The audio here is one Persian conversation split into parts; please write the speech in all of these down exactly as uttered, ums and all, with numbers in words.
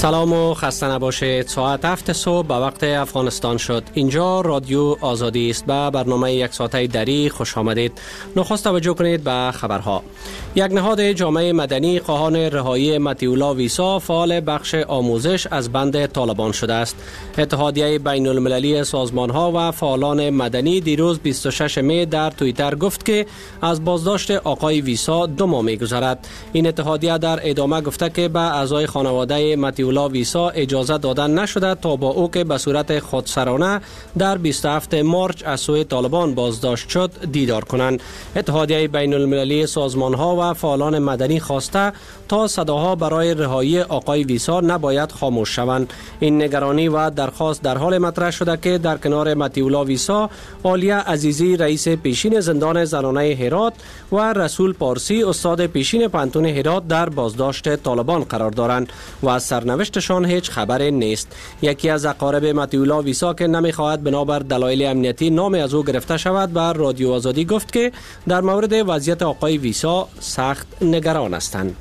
سلام و خسته نباشید. ساعت هفت صبح به وقت افغانستان شد. اینجا رادیو آزادی است. به برنامه یک ساعته دری خوش آمدید. نخست توجه کنید به خبرها. یک نهاد جامعه مدنی خواهان رهایی مطیع ویسا فعال بخش آموزش از بند طالبان شده است. اتحادیه بین المللی سازمان‌ها و فعالان مدنی دیروز بیست و شش می در توییتر گفت که از بازداشت آقای ویسا دو ماه می‌گذرد. این اتحادیه در ادامه گفته که به اعضای خانواده مطیع ویسا اجازه دادن نشده تا با او که به صورت خودسرانه در بیست و هفتم مارچ از سوی طالبان بازداشت شد دیدار کنند. اتحادیه بین المللی سازمان‌ها و فعالان مدنی خواسته تا صداها برای رهایی آقای ویسا نباید خاموش شوند. این نگرانی و درخواست در حال مطرح شده که در کنار مطیع ویسا، عالیه عزیزی رئیس پیشین زندان زنانه هرات و رسول پارسی استاد پیشین پانتون هرات در بازداشت طالبان قرار دارند و از سرنوشتشان هیچ خبر نیست. یکی از اقارب مطیع ویسا که نمیخواهد بنابر دلایل امنیتی نام از او گرفته شود بر رادیو آزادی گفت که در مورد وضعیت آقای ویسا سخت نگران هستند.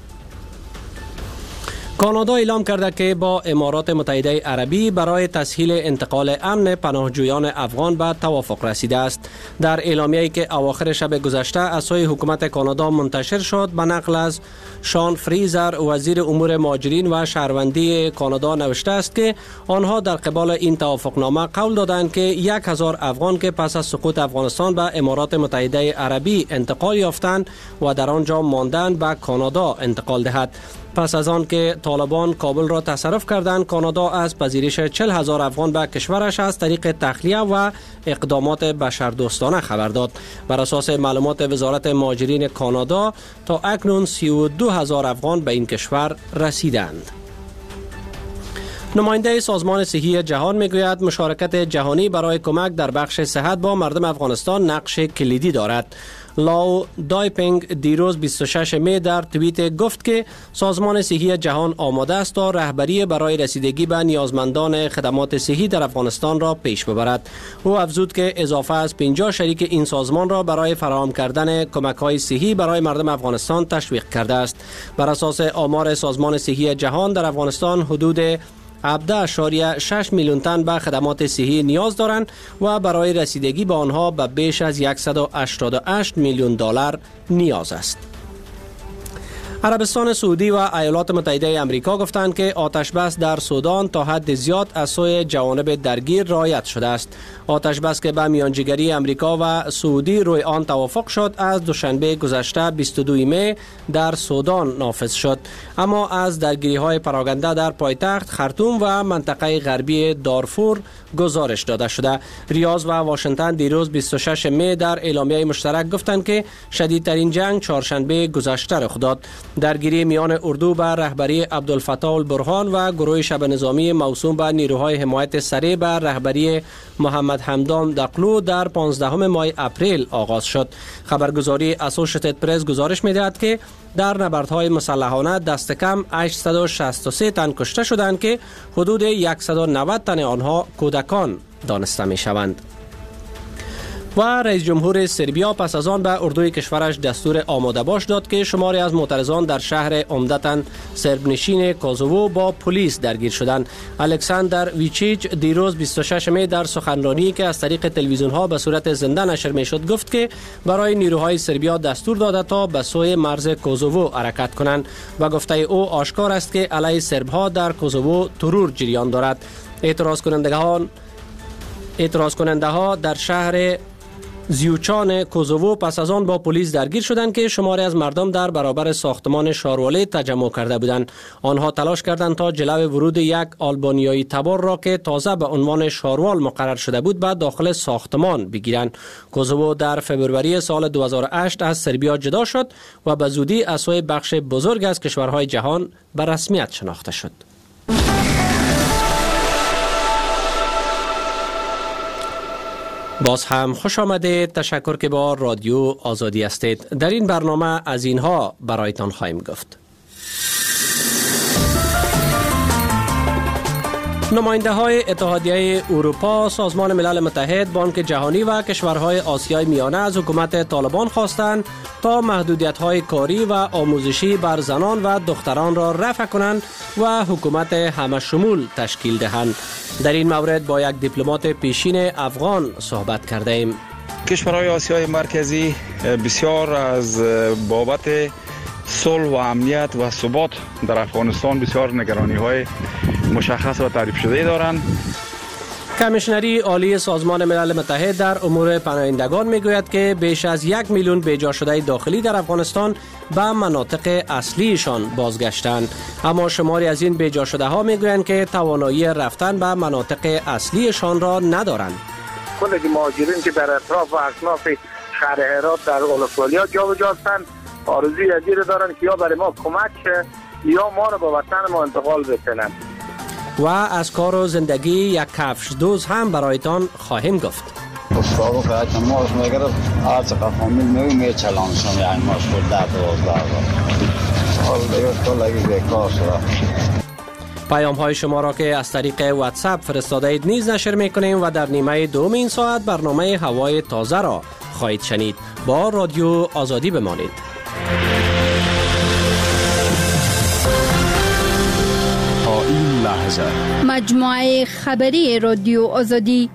کانادا اعلام کرده که با امارات متحده عربی برای تسهیل انتقال امن پناهجویان افغان به توافق رسیده است. در اعلامیه‌ای که اواخر شب گذشته از سوی حکومت کانادا منتشر شد به نقل از شان فریزر وزیر امور مهاجرین و شهروندی کانادا نوشته است که آنها در قبال این توافقنامه قول دادند که یک هزار افغان که پس از سقوط افغانستان به امارات متحده عربی انتقال یافتند و در آنجا ماندند به کانادا انتقال دهد. پس از آن که طالبان کابل را تصرف کردند، کانادا از پذیرش چهل هزار افغان به کشورش از طریق تخلیه و اقدامات بشردوستانه خبر داد. بر اساس معلومات وزارت مهاجرین کانادا تا اکنون سی و دو هزار افغان به این کشور رسیدند. نماینده سازمان صحی جهان میگوید مشارکت جهانی برای کمک در بخش صحت با مردم افغانستان نقش کلیدی دارد. لاو دایپینگ دیروز بیست و شش می در توییت گفت که سازمان صحی جهان آماده است تا رهبری برای رسیدگی به نیازمندان خدمات صحی در افغانستان را پیش ببرد. او افزود که اضافه از پنجاه شریک این سازمان را برای فراهم کردن کمک‌های صحی برای مردم افغانستان تشویق کرده است. بر اساس آمار سازمان صحی جهان در افغانستان حدود هفده اشاریه شش میلیون تن به خدمات صحی نیاز دارند و برای رسیدگی به آنها به بیش از صد و هشتاد و هشت میلیون دلار نیاز است. عربستان سعودی و ایالات متحده آمریکا گفتند که آتش بس در سودان تا حد زیاد از سوی جوانب درگیر رعایت شده است. آتش بس که به میانجیگری آمریکا و سعودی روی آن توافق شد از دوشنبه گذشته بیست و دو می در سودان نافذ شد، اما از درگیری‌های پراکنده در پایتخت خرطوم و منطقه غربی دارفور گزارش داده شده. ریاض و واشنگتن دیروز بیست و شش می در اعلامیه مشترک گفتند که شدیدترین جنگ چهارشنبه گذشته رخ داد. درگیری میان اردو به رهبری عبدالفتاح البرهان و گروه شبه نظامی موسوم به نیروهای حمایت سریع به رهبری محمد حمدان دقلو در پانزدهم ماه اپریل آغاز شد. خبرگزاری اسوشییتد پرس گزارش می‌دهد که در نبردهای مسلحانه دست کم هشتصد و شصت و سه تن کشته شدند که حدود صد و نود تن آنها کودکان دانسته می‌شوند. و رئیس جمهور سربیا پس از آن به اردوی کشورش دستور آماده باش داد که شماری از معترضان در شهر عمدتاً سرب نشین کوزوو با پلیس درگیر شدند. الکساندر ویچیچ دیروز بیست و شش می در سخنرانی که از طریق تلویزیون ها به صورت زنده نشر می شد گفت که برای نیروهای سربیا دستور داده تا به سوی مرز کوزوو حرکت کنند و گفته او آشکار است که علیه سرب ها در کوزوو ترور جریان دارد. اعتراض کنندگان اعتراض کننده ها در شهر زیوچان کوزوو پس از آن با پلیس درگیر شدند که شماری از مردم در برابر ساختمان شارواله تجمع کرده بودند. آنها تلاش کردند تا جلو ورود یک آلبانیایی تبار را که تازه به عنوان شاروال مقرر شده بود به داخل ساختمان بگیرند. کوزوو در فبروری سال دو هزار و هشت از سربیا جدا شد و به زودی از سوی بخش بزرگ از کشورهای جهان به رسمیت شناخته شد. باز هم خوش آمدید. تشکر که با رادیو آزادی هستید. در این برنامه از اینها برایتان خواهیم گفت. نماینده های اتحادیه اروپا، سازمان ملل متحد، بانک جهانی و کشورهای آسیای میانه از حکومت طالبان خواستند تا محدودیت های کاری و آموزشی بر زنان و دختران را رفع کنند و حکومت همه شمول تشکیل دهند. در این مورد با یک دیپلمات پیشین افغان صحبت کرده ایم. کشورهای آسیای مرکزی بسیار از بابت صلح و امنیت و ثبات در افغانستان بسیار نگرانی های مشخص و تعریف شده دارند. کمیشنری عالی سازمان ملل متحد در امور پناهندگان میگوید که بیش از یک میلیون بیجا شده داخلی در افغانستان به مناطق اصلیشان بازگشتند، اما شماری از این بیجا شده ها میگویند که توانایی رفتن به مناطق اصلیشان را ندارند. کل مهاجرین که در اطراف و اکناف شهر هرات در اولوالیا جابجا هستند آرزوی ازیر دارند که یا برای ما کمک شه یا ما را به وطن ما انتقال بکنند. و از کار و زندگی یک کفش دوز هم برایتان خواهیم گفت. استاد که ماش میگرفت از قفامیل می میچلانشم یعنی ماش بود ده دوازده حال دیگه کلگی بیکار شده. پیام های شما را که از طریق واتساپ فرستاده اید نیز نشر میکنیم و در نیمه دوم این ساعت برنامه هوای تازه را خواهید شنید. با رادیو آزادی بمانید. تا این لحظه مجموعه خبری رادیو آزادی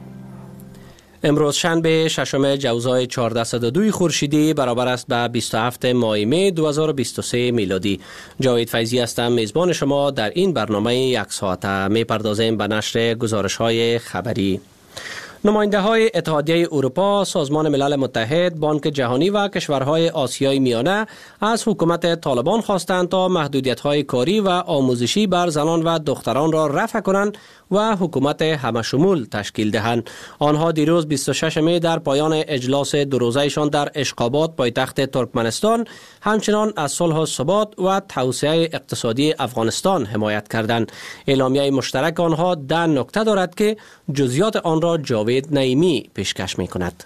امروز شنبه ششم جوزای چهارصد و دو خورشیدی برابر است به بیست و هفتم ماه می دو هزار و بیست و سه میلادی. جاوید فیضی هستم، میزبان شما در این برنامه یک ساعته. می پردازیم به نشر گزارش های خبری. نماینده های اتحادیه اروپا، سازمان ملل متحد، بانک جهانی و کشورهای آسیای میانه از حکومت طالبان خواستند تا محدودیت های کاری و آموزشی بر زنان و دختران را رفع کنند و حکومت همه شمول تشکیل دهند. آنها دیروز بیست و ششم می در پایان اجلاس دو روزه‌شان در اشخابات پایتخت ترکمنستان همچنان از صلح و ثبات و توسعه اقتصادی افغانستان حمایت کردند. اعلامیه مشترک آنها ده نکته دارد که جزئیات آن را جاوید نعیمی پیشکش می‌کند.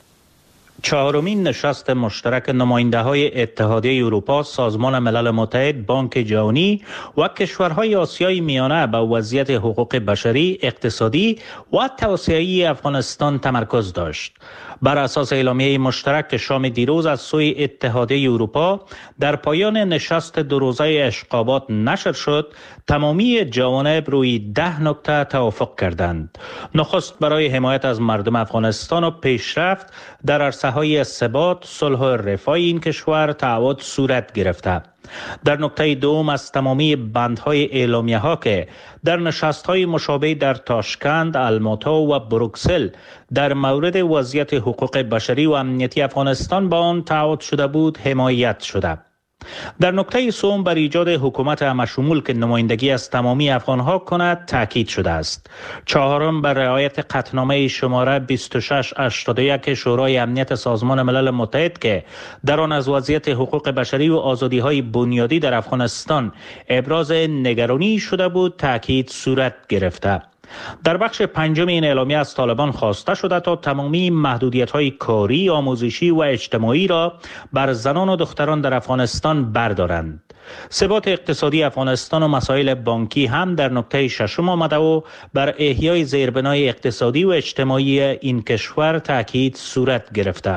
چهارمین نشست مشترک نماینده های اتحادیه اروپا، سازمان ملل متحد، بانک جهانی و کشورهای آسیای میانه به وضعیت حقوق بشری، اقتصادی و توسعه افغانستان تمرکز داشت. بر اساس اعلامیه مشترک که شام دیروز از سوی اتحادیه اروپا در پایان نشست دو روزه اشخابات نشر شد، تمامی جوانب روی ده نکته توافق کردند. نخست برای حمایت از مردم افغانستان و پیشرفت در عرصه‌های ثبات، صلح و رفاه این کشور تعهد صورت گرفته. در نکته دوم از تمامی بندهای اعلامیه ها که در نشست های مشابه در تاشکند، الماتا و بروکسل در مورد وضعیت حقوق بشری و امنیتی افغانستان با آن تعهد شده بود حمایت شده. در نکته سوم بر ایجاد حکومت همشمول که نمایندگی از تمامی افغانها کند تاکید شده است. چهارم بر رعایت قطعنامه شماره بیست و شش هشتاد و یک شورای امنیت سازمان ملل متحد که در آن از وضعیت حقوق بشری و آزادی‌های بنیادی در افغانستان ابراز نگرانی شده بود تاکید صورت گرفته. در بخش پنجم این اعلامیه از طالبان خواسته شده تا تمامی محدودیت‌های کاری، آموزشی و اجتماعی را بر زنان و دختران در افغانستان بردارند. ثبات اقتصادی افغانستان و مسائل بانکی هم در نکته ششم آمده و بر احیای زیربنای اقتصادی و اجتماعی این کشور تاکید صورت گرفته.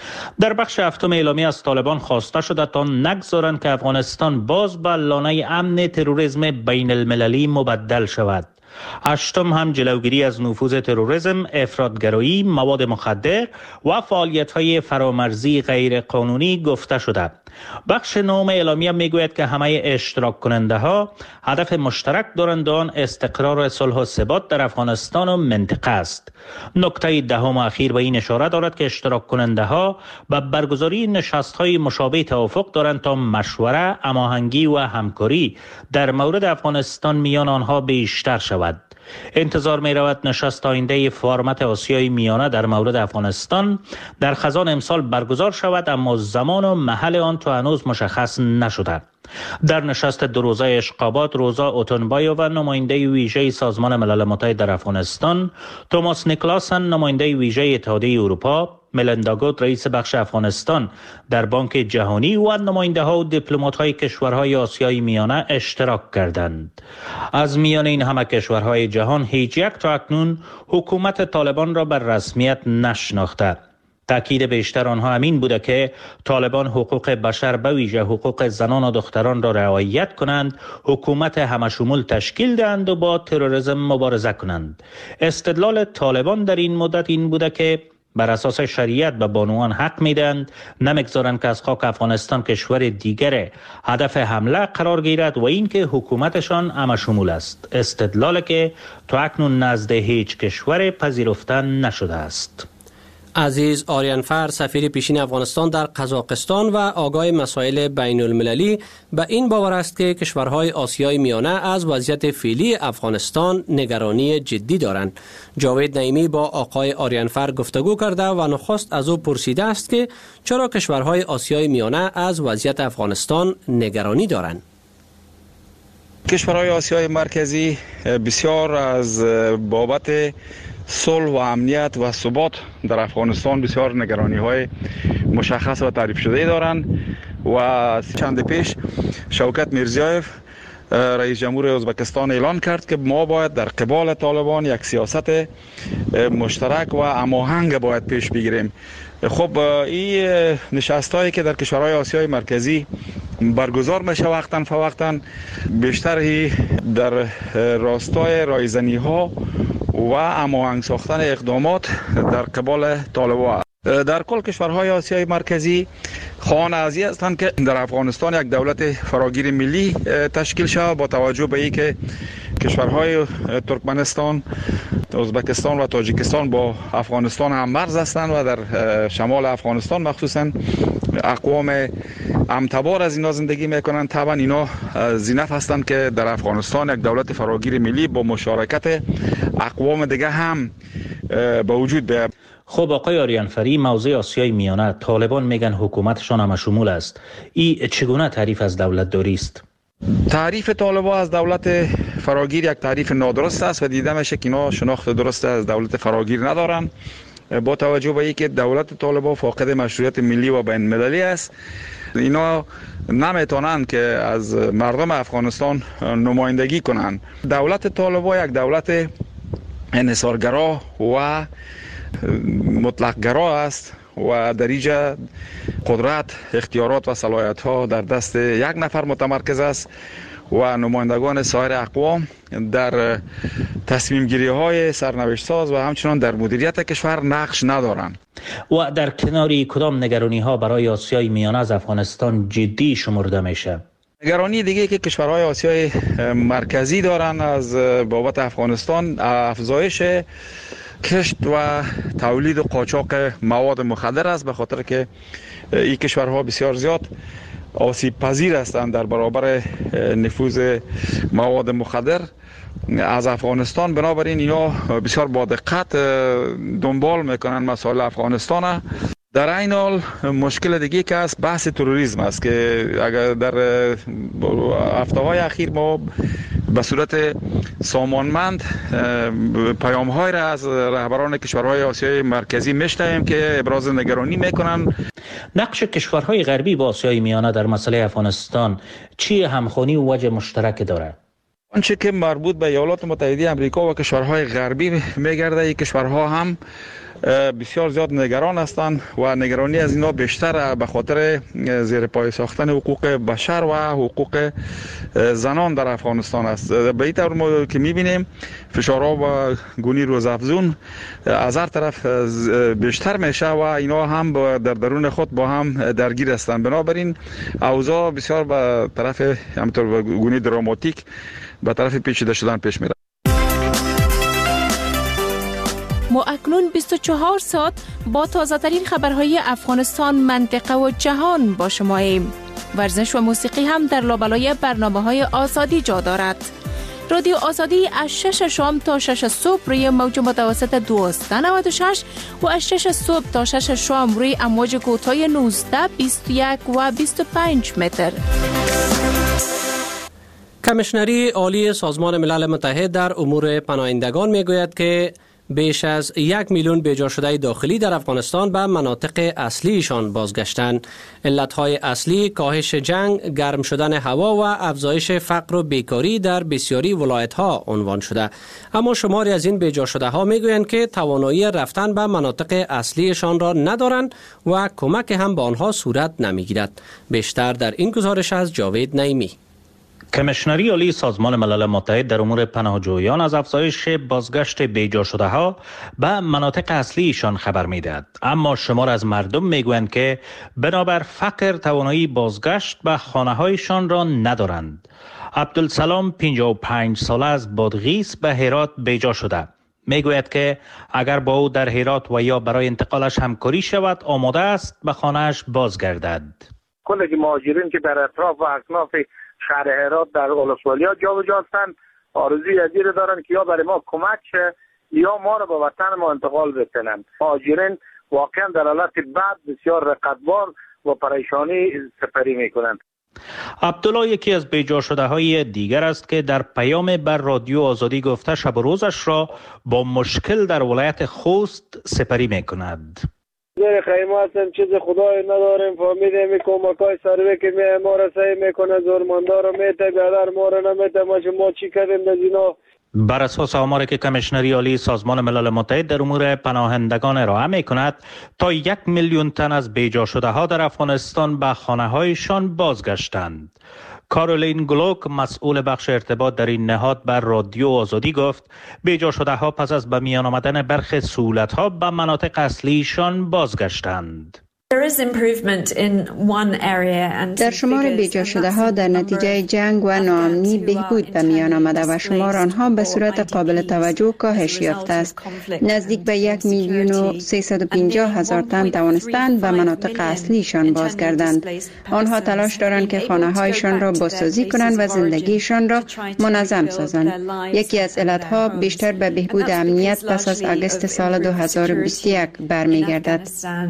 در بخش هفتم اعلامیه از طالبان خواسته شده تا نگذارند که افغانستان باز به لانه امن تروریسم بین المللی مبدل شود. هشتم هم جلوگیری از نفوذ تروریسم، افراطگرایی، مواد مخدر و فعالیت‌های فرامرزی غیر قانونی گفته شده. بخش نهم اعلامیه میگوید که همه اشتراک کننده ها هدف مشترک دارند آن استقرار، صلح و ثبات در افغانستان و منطقه است. نکته دهم اخیر به این اشاره دارد که اشتراک کننده ها به برگزاری نشست‌های مشابه توافق دارند تا مشوره، هماهنگی و همکاری در مورد افغانستان میان آنها بیشتر شود. انتظار می رود نشست آینده فرمت آسیای میانه در مورد افغانستان در خزان امسال برگزار شود، اما زمان و محل آن تا هنوز مشخص نشده. در نشست دو روزه اشخابات، روزا اوتونبایووا نماینده ویژه سازمان ملل متحد در افغانستان، توماس نیکلاسن نماینده ویژه اتحادیه اروپا، ملندا گوت رئیس بخش افغانستان در بانک جهانی و نماینده ها و دیپلمات های کشورهای آسیای میانه اشتراک کردند. از میان این همه کشورهای جهان هیچ یک تا اکنون حکومت طالبان را بر رسمیت نشناخته. تأکید بیشتر آنها همین بوده که طالبان حقوق بشر به ویژه حقوق زنان و دختران را رعایت کنند، حکومت همشمول تشکیل دهند و با تروریسم مبارزه کنند. استدلال طالبان در این مدت این بوده که بر اساس شریعت به بانوان حق میدهند، نمیگذارند که از خاک افغانستان کشور دیگر هدف حمله قرار گیرد و اینکه حکومتشان همشمول است. استدلال که تا اکنون نزد هیچ کشور پذیرفته نشده است. عزیز آریانفر سفیر پیشین افغانستان در قزاقستان و آگاه مسائل بین المللی به این باور است که کشورهای آسیای میانه از وضعیت فعلی افغانستان نگرانی جدی دارند. جاوید نعیمی با آقای آریانفر گفتگو کرده و نخست از او پرسیده است که چرا کشورهای آسیای میانه از وضعیت افغانستان نگرانی دارند. کشورهای آسیای مرکزی بسیار از بابت صلح و امنیت و ثبات در افغانستان بسیار نگرانی های مشخص و تعریف شده دارند و چند پیش شوکت میرزیایف رئیس جمهور ازبکستان اعلان کرد که ما باید در قبال طالبان یک سیاست مشترک و هماهنگ باید پیش بگیریم. خب این نشست هایی که در کشورهای آسیای مرکزی برگزار میشه وقتاً فوقتاً بیشتر در راستای رایزنی ها و هماهنگ ساختن اقدامات در قبال طالبان. در کل کشورهای آسیای مرکزی خواهان ازی هستند که در افغانستان یک دولت فراگیر ملی تشکیل شود با توجه به اینکه کشورهای ترکمنستان، ازبکستان و تاجیکستان با افغانستان هم مرز هستند و در شمال افغانستان مخصوصا اقوام امتبار از اینا زندگی میکنند. طبعا اینا زینف هستند که در افغانستان یک دولت فراگیر ملی با مشارکت اقوام دیگه هم به وجود بیاید. خب آقای آریانفری، موضوع آسیای میانه، طالبان میگن حکومتشان همشمول است. این چگونه تعریف از دولت داری است؟ تعریف طالبان از دولت فراگیر یک تعریف نادرست است و دیده میشه که اینا شناخت درست از دولت فراگیر ندارن، با توجه به اینکه دولت طالبان فاقد مشروعیت ملی و بین المللی است. اینا نمیتونن که از مردم افغانستان نمایندگی کنند. دولت طالبان یک دولت انحصارگرا و مطلق‌گرا است و در اینجا قدرت، اختیارات و صلاحیت ها در دست یک نفر متمرکز است و نمایندگان سایر اقوام در تصمیم گیری های سرنوشت ساز و همچنان در مدیریت کشور نقش ندارند. و در کناری کدام نگرانی ها برای آسیای میانه از افغانستان جدی شمرده میشه؟ نگرانی دیگه که کشورهای آسیای مرکزی دارن از بابت افغانستان افزایش کشت و تولید و قاچاق مواد مخدر است، به خاطر که این کشورها بسیار زیاد آسیب پذیر هستند در برابر نفوذ مواد مخدر از افغانستان. بنابراین اینا بسیار با دقت دنبال میکنن مسائل افغانستان. در این حال مشکل دیگه که است بحث تروریسم است که اگر در هفته‌های اخیر ما به صورت سامانمند پیام‌های را از رهبران کشورهای آسیای مرکزی میشنویم که ابراز نگرانی میکنن. نقش کشورهای غربی با آسیای میانه در مسئله افغانستان چی همخوانی و وجه مشترک داره؟ آنچه که مربوط به ایالات متحده آمریکا و کشورهای غربی میگرده، این کشورها هم بسیار زیاد نگران هستند و نگرانی از اینا بیشتر به خاطر زیر پای ساختن حقوق بشر و حقوق زنان در افغانستان است. به این طور ما که میبینیم فشارها و گونی روزافزون از هر طرف بیشتر میشه و اینا هم در درون خود با هم درگیر هستند. بنابراین اوضاع بسیار به طرف همینطور گونی دراماتیک به طرف پیچیده شدن پیش میره. ما اکنون بیست و چهار ساعت با تازه ترین خبرهای افغانستان، منطقه و جهان با شماییم. ورزش و موسیقی هم در لابلای برنامه های آزادی جا دارد. رادیو آزادی از شش شام تا شش صبح روی موج متوسط دویست و نود و شش و از شش صبح تا شش شام روی امواج کوتاه نوزده، بیست و یک و بیست و پنج متر. کمیشنری عالی سازمان ملل متحد در امور پناهندگان میگوید که بیش از یک میلیون بیجا شده داخلی در افغانستان به مناطق اصلیشان بازگشتند. علتهای اصلی کاهش جنگ، گرم شدن هوا و افزایش فقر و بیکاری در بسیاری ولایت‌ها عنوان شده. اما شماری از این بیجا شده ها میگویند که توانایی رفتن به مناطق اصلیشان را ندارند و کمک هم به آنها صورت نمیگیرد. بیشتر در این گزارش از جاوید نعیمی. کمیشنری عالی سازمان ملل متحد در امور پناهجویان از افزایش بازگشت بیجا شده ها به مناطق اصلیشان خبر میدهد، اما شمار از مردم میگویند که بنابر فقر توانایی بازگشت به خانه هایشان را ندارند. عبدالسلام پنجاه و پنج ساله از بادغیس به هرات بیجا شده. میگوید که اگر با او در هرات و یا برای انتقالش همکاری شود آماده است به خانهش بازگردد. کل مهاجرین که در اطراف و اکناف شهر هرات در اولسوالیا جابجا هستند آرزوی ازیر دارند که یا برای ما کمک شه یا ما را به وطن ما انتقال بکنند. مهاجرین واقعا در حالت بد بسیار رقتبار و پریشانی سپری میکنند. عبدالله یکی از بیجا شده های دیگر است که در پیام بر رادیو آزادی گفته شب و روزش را با مشکل در ولایت خوست سپری میکند. در خیمه هستم، چیز خدای نداریم، فهمیده می کمکای سروی که می ما را سعی میکنه زورمندار را میته بیادر ما را نمیته ما چی کردیم در اینا. بر اساس آماری که کمیشنری عالی سازمان ملل متحد در امور پناهندگان ارائه می کند، تا یک میلیون تن از بیجا شده ها در افغانستان به خانه هایشان بازگشتند. کارولین گلوک مسئول بخش ارتباط در این نهاد بر رادیو آزادی گفت بیجا شده ها پس از به میان آمدن برخی سهولت ها به مناطق اصلیشان بازگشتند. در شمار بیجا شده ها در نتیجه جنگ و ناامنی بهبود به میان آمده و شمار آنها به صورت قابل توجه کاهش یافته است. نزدیک به یک میلیون و سیصد و پنجاه هزار تن توانستند به مناطق اصلیشان بازگردند. آنها تلاش دارند که خانه هایشان را بازسازی کنند و زندگیشان را منظم سازند. یکی از علتها بیشتر به بهبود امنیت پس از آگوست سال دو هزار و بیست و یک برمیگردد.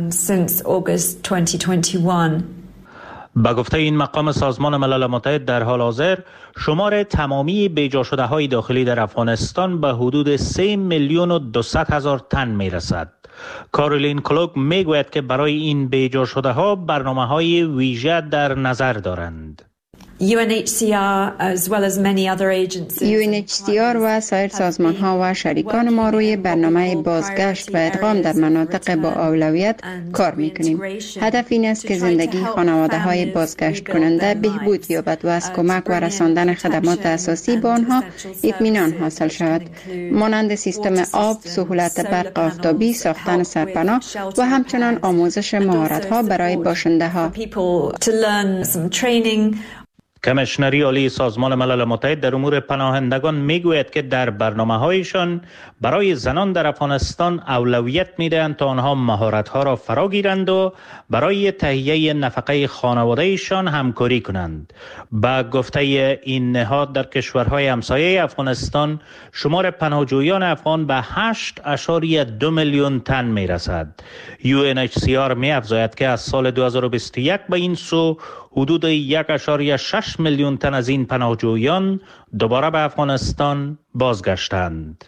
با گفته این مقام سازمان ملل متحد در حال حاضر شمار تمامی بیجا شده های داخلی در افغانستان به حدود سه میلیون و دویست هزار تن می رسد. کارولین کلوک می گوید که برای این بیجا شده ها برنامه های ویژه در نظر دارند. یو ان اچ سی آر و سایر سازمان ها و شریکان ما روی برنامه بازگشت و ادغام در مناطق با اولویت کار میکنیم. هدف این است که زندگی خانواده های بازگشت کننده بهبود یابد و از کمک و رساندن خدمات اساسی به آنها اطمینان حاصل شود، مانند سیستم آب، سهولت برق آفتابی، ساختن سرپناه و همچنان آموزش مهارت ها برای باشنده ها. کمیشنری عالی سازمان ملل متحد در امور پناهندگان میگوید که در برنامه‌هایشان برای زنان در افغانستان اولویت میدهند تا آنها مهارت‌ها را فرا گیرند و برای تهیه نفقه خانواده‌شان همکاری کنند. با گفته این نهاد در کشورهای همسایه افغانستان شمار پناهجویان افغان به هشت اشاری دو میلیون تن میرسد. یو ان اچ سی آر می‌افزاید که از سال دو هزار و بیست و یک به این سو حدود یک اشاری شش میلیون تن از این پناهجویان دوباره به افغانستان بازگشتند.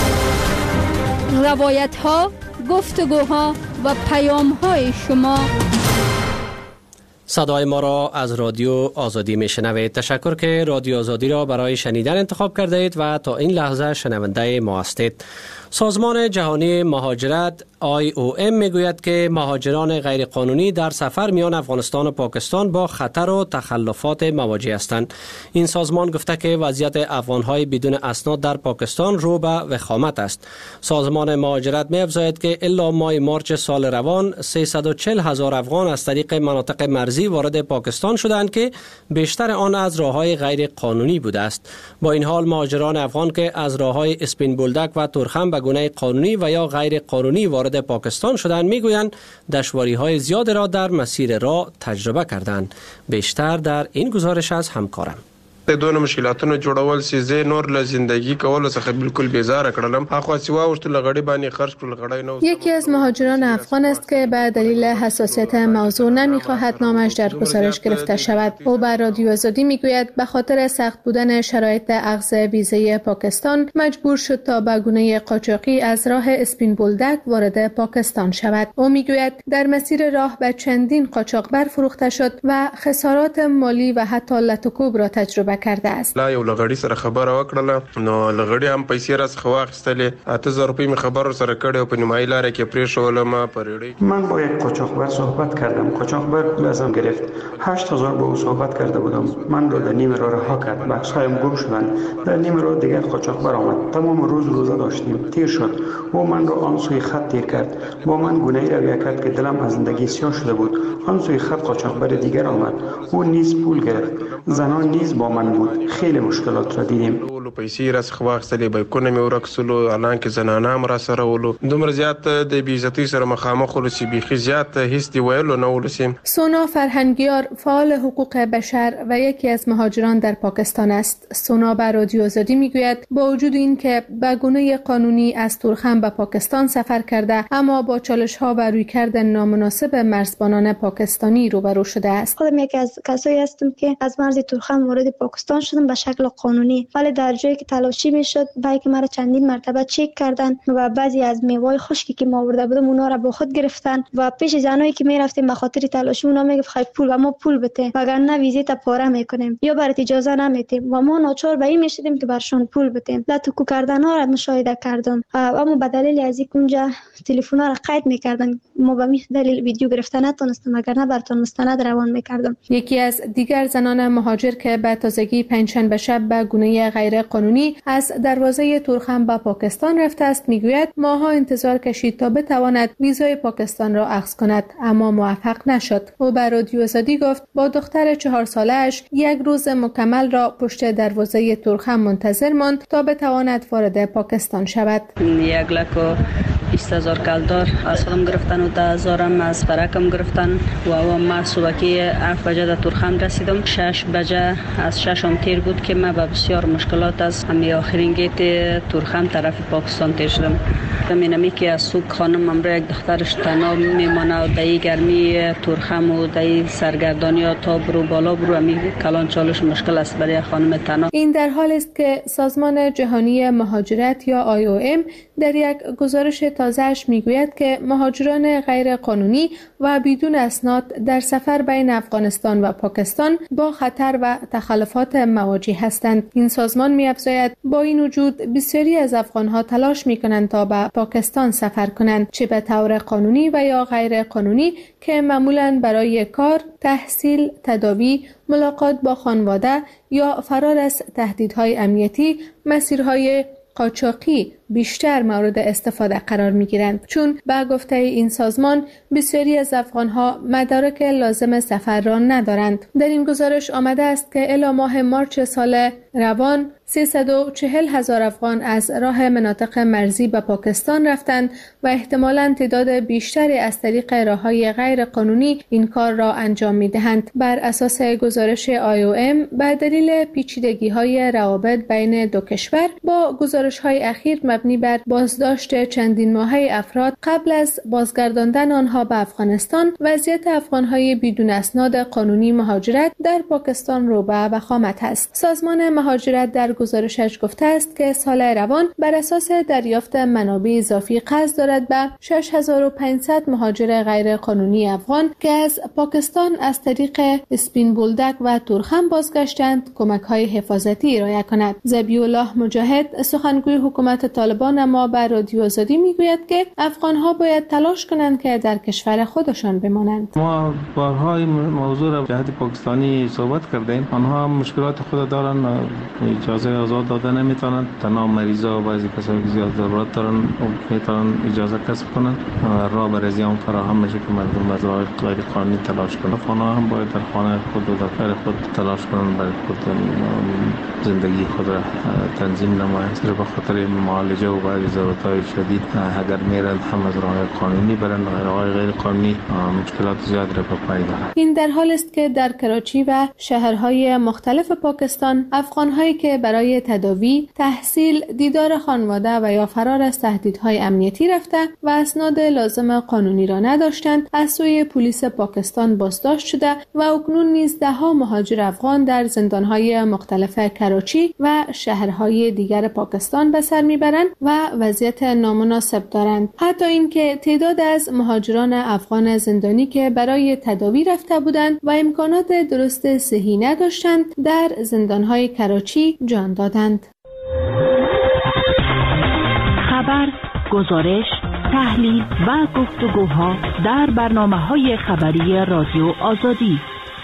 روایت ها، گفتگوها و پیام های شما. صدای ما را از رادیو آزادی میشنوید. تشکر که رادیو آزادی را برای شنیدن انتخاب کرده اید و تا این لحظه شنونده ما هستید. سازمان جهانی مهاجرت آی او ام میگوید که مهاجران غیرقانونی در سفر میان افغانستان و پاکستان با خطر و تخلفات مواجه هستند. این سازمان گفته که وضعیت افغانهای بدون اسناد در پاکستان رو به وخامت است. سازمان مهاجرت می‌افزاید که الا ماه مارچ سال روان سیصد و چهل هزار افغان از طریق مناطق مرزی وارد پاکستان شدند که بیشتر آن از راه‌های غیر قانونی بوده است. با این حال مهاجران افغان که از راه‌های اسپین بولدک و تورخم به گونه قانونی و یا غیر قانونی وارد پاکستان شدند میگویند دشواری‌های زیاد را در مسیر راه تجربه کردند. بیشتر در این گزارش از همکارم. د دوه مشکلاتونو جوړول سي زه نور له زندگی کول څخه بالکل بیزار کړلم. اخو سیوا ورته لغړی باندې خرج کول غړای نه. یکی از مهاجران افغان است که به دلیل حساسیت موضوع نمیخواهد نامش در گزارش گرفته شود. او به رادیو آزادی میگوید به خاطر سخت بودن شرایط اخذ ویزه پاکستان مجبور شد تا به گونه قاچاقی از راه اسپین بولدک وارد پاکستان شود. او میگوید در مسیر راه به چندین قاچاقبر فروخته شد و خسارات مالی و حتی لطکوب را تجربه کرده است. لا یو لغړی سره خبره وکړه نو لغړی هم پیسې راس خواخستلې اته زره روپۍ می خبر سره کړې په نیمایي لار کې پرې شولم پرېړې. من با یک قاچاقبر صحبت کردم. قاچاقبر ازم گرفت هشت هزار با او صحبت کرده بودم. من را در نیم راه رها کرد. بخش‌هایم گم شدند. در نیم راه دیگر قاچاقبر آمد. تمام روز روزه داشتیم. تیر شد. او من را آن سوی خط تیر کرد. با من گونه‌ای رویه کرد که دلم از زندگی سیاه شده بود. آن سوی خط قاچاقبر دیگر آمد. او نیز پول گرفت. زنان نیز با من بود. خیلی مشکلات را دیدیم. پیسې راس خواخستلې بایکونه مې ورکسلو الان کې زنانه هم را سره ولو دومره زیات د بیعزتۍ سره مخامخ ولسی بیخي زیات هیڅ دی ویلو نه ولسیم. سونا فرهنگیار فعال حقوق بشر و یکی از مهاجران در پاکستان است. سونا به رادیو آزادی میگوید با وجود این که به گونه قانونی از تورخم به پاکستان سفر کرده اما با چالش ها و رویکرد نامناسب مرزبانان پاکستانی روبرو شده است. خودم یکی از کسایی هستم که از مرز تورخم وارد پاکستان شدم به شکل قانونی، ولی در جایی که تلاشی میشد بایک مرا چندین مرتبه چک کردن و بعضی از میوه خشکی که ما آورده بودم اونا را با خود گرفتن و پیش زنایی که میرفتیم به خاطر تلاشی اونا میگفت خیلی پول و ما پول بده وگرنه ویزیت پاره میکنیم یا برات اجازه نمیدیم و ما ناچار به این میشدیم که برشون پول بدیم. لطکو کردن ها را مشاهده کردم اما به دلیل از اینکه اونجا تلفن ها را قید میکردن ما به این دلیل ویدیو گرفتن نتونستم وگرنه براتون مستند روان میکردم. یکی از دیگر زنان مهاجر که به تازگی پنجشنبه شب به گونه غیر قانونی از دروازه تورخم به پاکستان رفته است میگوید ماها انتظار کشید تا بتواند ویزای پاکستان را اخذ کند اما موفق نشد. او به رادیو آزادی گفت با دختر چهار ساله‌اش یک روز مکمل را پشت دروازه تورخم منتظر ماند تا بتواند وارد پاکستان شود. یک لک و بیست هزار کلدار از خودم گرفتن و ده هزارم از فرکم گرفتن و و ما صبحی هفت بجه در تورخم رسیدم. شش بجه از ششم تیر بود که من با بسیار مشکلات از همی آخرین گیت تورخم طرف پاکستان تیر شدم. مینمی که از سوق خانم امروز یک دخترش تنها میمانه و دایی گرمی تورخم و دایی سرگردانی ها تا برو بالا برو همی کلان چالش مشکل است برای خانم تنها. این در حال است که سازمان جهانی مهاجرت یا آی او ام در یک گزارش تازه‌اش میگوید که مهاجران غیر قانونی و بدون اسناد در سفر بین افغانستان و پاکستان با خطر و تخلفات مواجه هستند. این سازمان می‌افزاید با این وجود بسیاری از افغان‌ها تلاش می‌کنند تا به پاکستان سفر کنند، چه به طور قانونی و یا غیر قانونی، که معمولاً برای کار، تحصیل، تداوی، ملاقات با خانواده یا فرار از تهدیدهای امنیتی، مسیرهای قاچاقی بیشتر مورد استفاده قرار می گیرند، چون به گفته این سازمان بسیاری از افغانها مدارک لازم سفر را ندارند. در این گزارش آمده است که الی ماه مارچ سال روان سیصد و چهل هزار افغان از راه مناطق مرزی به پاکستان رفتند و احتمالاً تعداد بیشتری از طریق راههای غیر قانونی این کار را انجام می دهند. بر اساس گزارش آی او ام به دلیل پیچیدگی های روابط بین دو کشور با گزارش های اخیر مبنی بر بازداشت چندین ماهه افراد قبل از بازگرداندن آنها به افغانستان، وضعیت افغانهای بدون اسناد قانونی مهاجرت در پاکستان رو به وخامت است. سازمان مهاجرت در گزارشش گفته است که سال روان بر اساس دریافت منابع اضافی قصد دارد به شش هزار و پانصد مهاجر غیر قانونی افغان که از پاکستان از طریق اسپین بولدک و تورخم بازگشتند کمک‌های حفاظتی ارائه کند. ذبیح الله مجاهد سخنگوی حکومت طالبان اما بر رادیو آزادی میگوید که افغان‌ها باید تلاش کنند که در کشور خودشان بمانند. ما بارها این موضوع را جهت پاکستانی صحبت کردیم. آنها مشکلات خود دارند، اجازه آزاد داده نمیتونند. تنها مریضا و بعضی کسایی که زیاد ضرورت دارند میتونند اجازه کسب کنند و راه برای آن فراهم میشه که مردم از راه غیر قانونی تلاش کنند. افغان‌ها هم باید در خانه خود و در خود تلاش کنند برای خود زندگی خود را تنظیم نمایند. به خاطر معالجه درجه و بعضی ضرورت‌های شدید اگر میرن هم از راه قانونی برن راه غیر قانونی مشکلات زیاد را به پای دارند. این در حال است که در کراچی و شهرهای مختلف پاکستان افغان‌هایی که برای تداوی، تحصیل، دیدار خانواده و یا فرار از تهدیدهای امنیتی رفته و اسناد لازم قانونی را نداشتند از سوی پلیس پاکستان بازداشت شده و اکنون نیز ده‌ها مهاجر افغان در زندان‌های مختلف کراچی و شهرهای دیگر پاکستان به سر میبرند و وضعیت نامناسب دارند. حتی اینکه تعداد از مهاجران افغان زندانی که برای تداوی رفته بودند و امکانات درست صحی نداشتند در زندان‌های کراچی جان دادند. خبر، گزارش، تحلیل و گفتگوها در برنامه‌های خبری رادیو آزادی.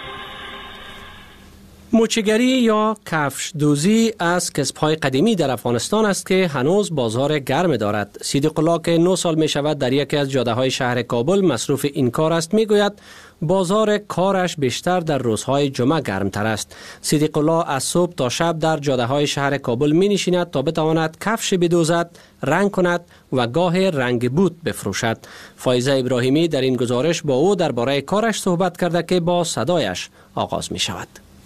موچگری یا کفش دوزی از کسب‌های قدیمی در افغانستان است که هنوز بازار گرم دارد. صدیق الله که نه سال می شود در یکی از جاده‌های شهر کابل مصروف این کار است میگوید بازار کارش بیشتر در روزهای جمعه گرمتر است. صدیق الله از صبح تا شب در جاده‌های شهر کابل می نشیند تا بتواند کفش بدوزد، رنگ کند و گاه رنگ بود بفروشد. فایزه ابراهیمی در این گزارش با او درباره کارش صحبت کرده که با صدایش آغاز می شود.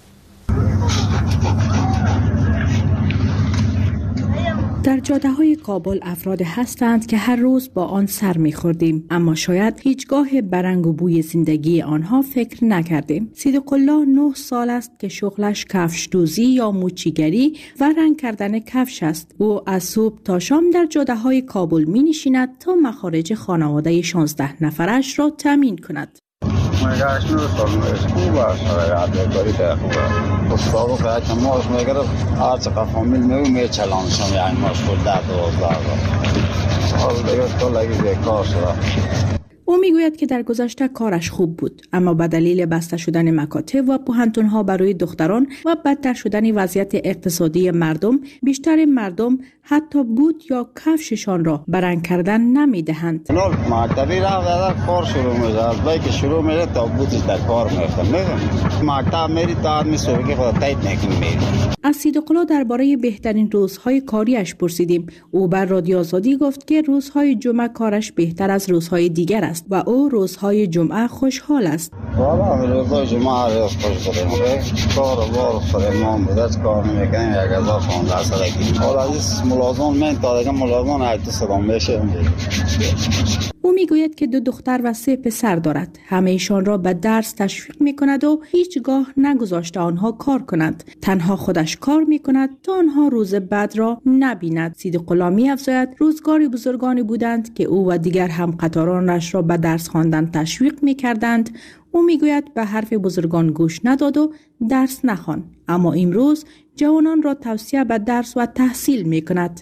در جاده‌های کابل افراد هستند که هر روز با آن سر می‌خوردیم، اما شاید هیچگاه به رنگ و بوی زندگی آنها فکر نکردیم. صدیق الله نه سال است که شغلش کفش دوزی یا موچیگری و رنگ کردن کفش است. او از صبح تا شام در جاده‌های کابل می‌نشیند تا مخارج خانواده شانزده نفرش را تامین کند. مگرش نو سال خوب است راه داری ده خوب استاد که اگه ماش میگره آج قفامیل میو میچلانشم یعنی ماش خود ده دوازده حال دیگه تو لگی بیکار شده. او میگوید که در گذشته کارش خوب بود، اما به دلیل بسته شدن مکاتب و پوهنتون‌ها برای دختران و بدتر شدن وضعیت اقتصادی مردم، بیشتر مردم حتی بود یا کفششان را برنگ کردن نمیدهند. نول مکتبی را در کار شروع میشه، از بایی که شروع میشه تا بودش در کار میفتم. میگم مکتب میری تا آدمی صبحی که خود تایید نکنی میری. از صدیق الله درباره بهترین روزهای کاریش پرسیدیم. او بر رادیو آزادی گفت که روزهای جمعه کارش بهتر از روزهای دیگر است و او روزهای جمعه خوشحال است. والا روزهای جمعه روز خوشحالم. کار و بار خود ما بودش کار نمیکنیم یک هزار پانزده سالگی. حالا از ملازم من تا دیگه ملازم هایت سلام بشه. او میگوید که دو دختر و سه پسر دارد. همه ایشان را به درس تشویق میکند و هیچگاه نگذاشته آنها کار کنند. تنها خودش کار میکند تا آنها روز بعد را نبیند. صدیق الله می‌افزاید روزگاری بزرگانی بودند که او و دیگر همقطارانش را به درس خواندن تشویق میکردند. او میگوید به حرف بزرگان گوش نداد و درس نخوان، اما امروز جوانان را توصیه به درس و تحصیل میکند.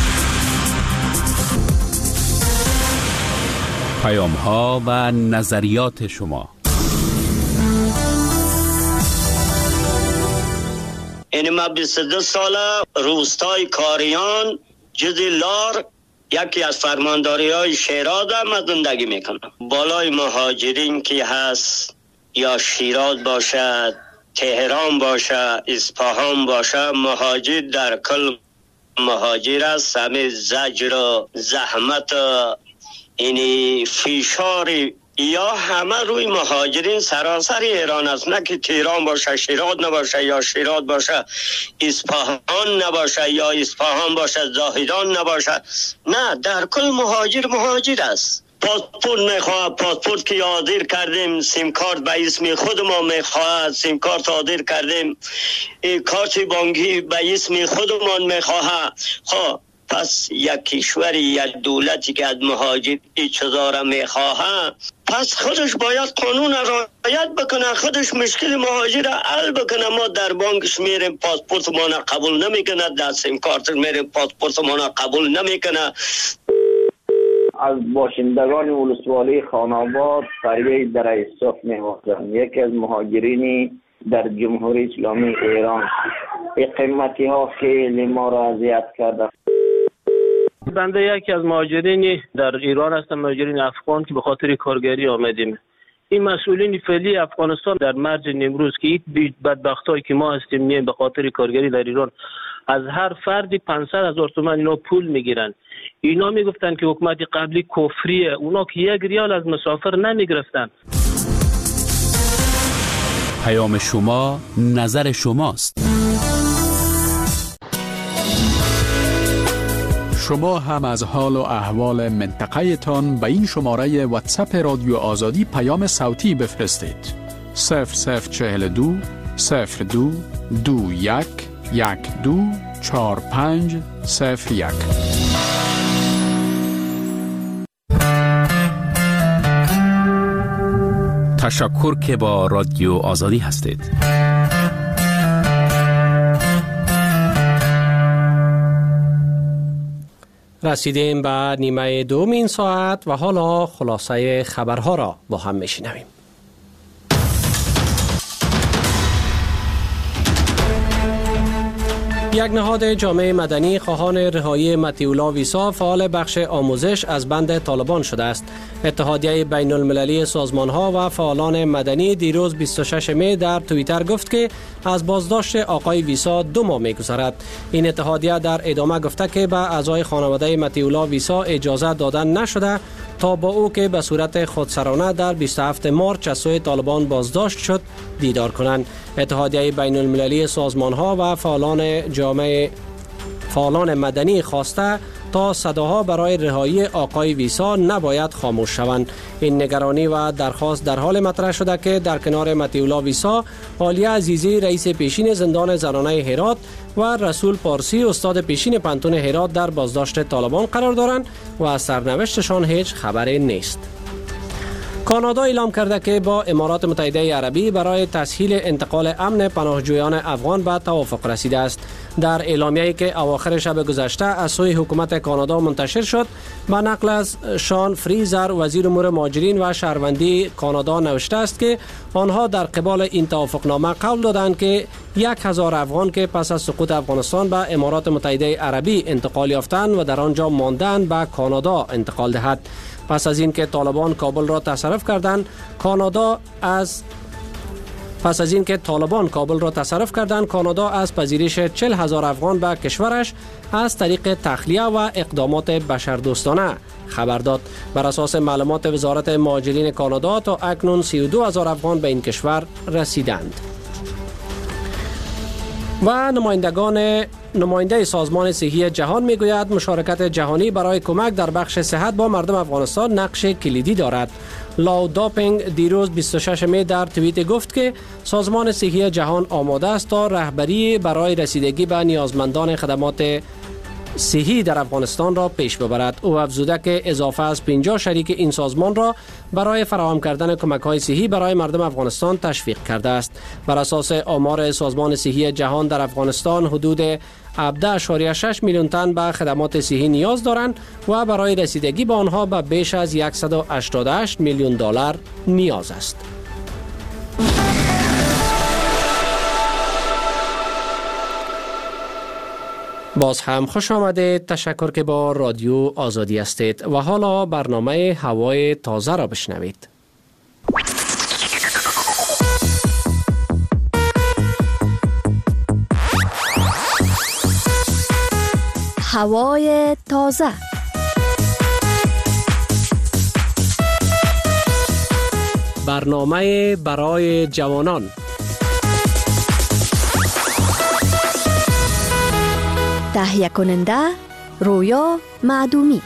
پیام ها و نظریات شما. این ما بیست و دو ساله روستای کاریان جزی لار یکی از فرمانداری های شیراز هم زندگی میکنم. بالای مهاجرین که هست یا شیراز باشد، تهران باشد، اصفهان باشد، مهاجر در کل مهاجر است. همه زجر و زحمت اینی فشاری یا همه روی مهاجرین سراسر ایران است، نه که تهران باشه، شیراز نباشه، یا شیراز باشه اصفهان نباشه، یا اصفهان باشه زاهدان نباشه، نه، در کل مهاجر مهاجر است. پاسپورت میخواد، پاسپورت که حاضر کردیم، سیم کارت به اسم خود ما میخواد، سیم کارت حاضر کردیم، کارت بانکی به اسم خودمان میخواد. خب پس یک کشوری، یک دولتی که از مهاجر این چیزا را میخواه، پس خودش باید قانون رعایت بکنه، خودش مشکل مهاجر را حل بکنه. ما در بانکش میریم پاسپورت ما را قبول نمیکنه، در سیم کارت میریم پاسپورت ما را قبول نمیکنه. از باشندگان ولسوالی خان‌آباد فریه در ایساف می‌وازم، یکی از مهاجرینی در جمهوری اسلامی ایران. این قیمتی ها خیلی ما را اذیت کرده. بنده یکی از مهاجرین در ایران هستم، مهاجرین افغان که به خاطر کارگری آمدیم. این مسئولین فعلی افغانستان در مرج نیمروز که این بدبختایی که ما هستیم میایم به خاطر کارگری در ایران از هر فردی پانصد هزار تومان اینا پول میگیرن. اینا میگفتن که حکومت قبلی کفریه، اونا که یک ریال از مسافر نمیگرفتن. پیام شما نظر شماست. شما هم از حال و احوال منطقه تان به این شماره واتساپ رادیو آزادی پیام صوتی بفرستید. صفر صفر چهل و دو صفر دو دو یک یک دو چهار پنج صفر یک. تشکر که با رادیو آزادی هستید. رسیدیم به نیمه دوم این ساعت و حالا خلاصه خبرها را با هم میشنویم. یک نهاد جامعه مدنی خواهان رهایی مطیع‌الله ویسا فعال بخش آموزش از بند طالبان شده است. اتحادیه بین المللی سازمان‌ها و فعالان مدنی دیروز بیست و شش می در توییتر گفت که از بازداشت آقای ویسا دو ماه می‌گذرد. این اتحادیه در ادامه گفته که به اعضای خانواده مطیع‌الله ویسا اجازه دادن نشده تا با او که به صورت خودسرانه در بیست و هفتم مارس از سوی طالبان بازداشت شد دیدار کنند. اتحادیه بین المللی سازمان‌ها و فعالان جامعه فعالان مدنی خواسته تا صداها برای رهایی آقای ویسا نباید خاموش شوند. این نگرانی و درخواست در حال مطرح شده که در کنار مطیع‌الله ویسا، عالیه عزیزی رئیس پیشین زندان زنانه هرات و رسول پارسی استاد پیشین پانتون هرات در بازداشت طالبان قرار دارند و از سرنوشتشان هیچ خبری نیست. کانادا اعلام کرده که با امارات متحده عربی برای تسهیل انتقال امن پناهجویان افغان به توافق رسیده است. در اعلامیه‌ای که اواخر شب گذشته از سوی حکومت کانادا منتشر شد، به نقل از شان فریزر وزیر امور مهاجرین و شهروندی کانادا نوشته است که آنها در قبال این توافقنامه قول دادند که یک هزار افغان که پس از سقوط افغانستان به امارات متحده عربی انتقال یافتند و در آنجا ماندند به کانادا انتقال دهد. پس از اینکه طالبان کابل را تصرف کردند، کانادا از پس از اینکه طالبان کابل را تصرف کردند، کانادا از پذیرش چهل هزار افغان به کشورش از طریق تخلیه و اقدامات بشردوستانه خبر داد. بر اساس معلومات وزارت مهاجرین کانادا تا اکنون سی و دو هزار افغان به این کشور رسیدند. و نمایندگان نماینده سازمان صحی جهان میگوید مشارکت جهانی برای کمک در بخش صحت با مردم افغانستان نقش کلیدی دارد. لاو داپینگ دیروز بیست و شش می در توییت گفت که سازمان صحی جهان آماده است تا رهبری برای رسیدگی به نیازمندان خدمات صحی در افغانستان را پیش ببرد. او افزوده که اضافه از پنجاه شریک این سازمان را برای فراهم کردن کمک‌های صحی برای مردم افغانستان تشویق کرده است. بر اساس آمار سازمان صحی جهان در افغانستان حدود هفده اشاریه شش میلیون تن به خدمات صحی نیاز دارند و برای رسیدگی به آنها به بیش از صد و هشتاد و هشت میلیون دلار نیاز است. باز هم خوش آمدید. تشکر که با رادیو آزادی هستید و حالا برنامه هوای تازه را بشنوید. هوای تازه. برنامه برای جوانان. تهیه کننده رویا معدومی.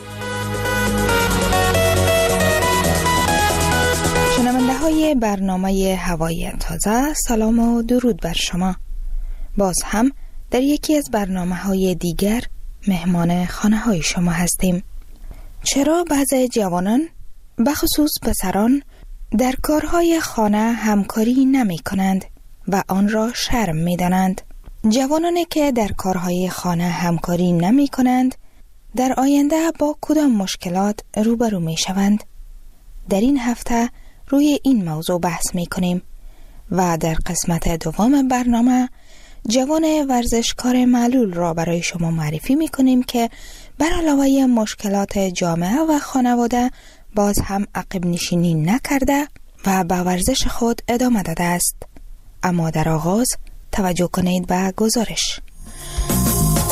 شنونده های برنامه هوای تازه، سلام و درود بر شما. باز هم در یکی از برنامه های دیگر مهمان خانه های شما هستیم. چرا بعضی جوانان بخصوص پسران در کارهای خانه همکاری نمی کنند و آن را شرم می دانند؟ جوانانی که در کارهای خانه همکاری نمی کنند در آینده با کدام مشکلات روبرو می شوند؟ در این هفته روی این موضوع بحث می کنیم و در قسمت دوم برنامه جوان ورزشکار معلول را برای شما معرفی می کنیم که بر علاوه مشکلات جامعه و خانواده باز هم عقب نشینی نکرده و به ورزش خود ادامه داده است. اما در آغاز توجه کنید به گزارش.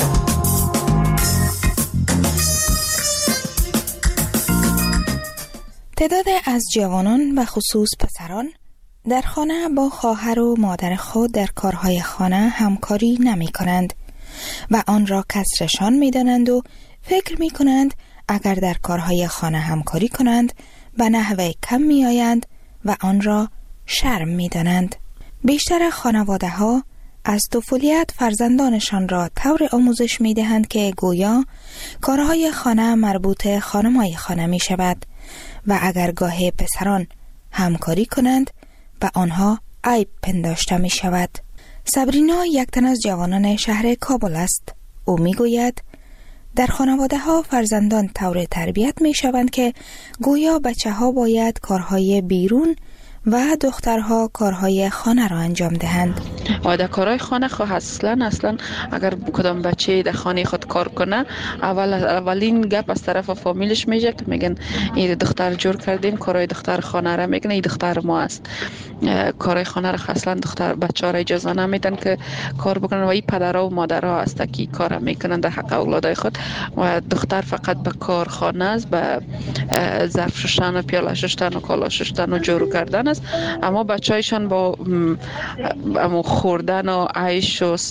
تعداد از جوانان و خصوص پسران در خانه با خواهر و مادر خود در کارهای خانه همکاری نمی کنند و آن را کسرشان می دانند و فکر می کنند اگر در کارهای خانه همکاری کنند به نحوه کم می آیند و آن را شرم می دانند. بیشتر خانواده ها از طفولیت فرزندانشان را طور آموزش می دهند که گویا کارهای خانه مربوط خانمای خانه می شود و اگر گاه پسران همکاری کنند به آنها عیب پنداشته می شود. صبرینا یک تن از جوانان شهر کابل است. او می گوید در خانواده ها فرزندان طور تربیت می شوند که گویا بچه ها باید کارهای بیرون و دخترها کارهای خانه را انجام دهند. و در کارهای خانه خو اصلا اصلا اگر کدام بچه در خانه خود کار کنه اول اولین گپ از طرف فامیلش میشه که میگن این دختر جور کردیم کارهای دختر خانه را میگن این دختر ما است. کارهای خانه را اصلا دختر بچه‌ها را اجازه نمیدن که کار بکنن و این پدرها و مادرها است که کار میکنن در حق اولادای خود و دختر فقط به کار خانه است، به ظرف شستن و پیاله شستن و کالا شستن و جورو کردن است. اما بچه‌هایشان با اما خوردن و عیش و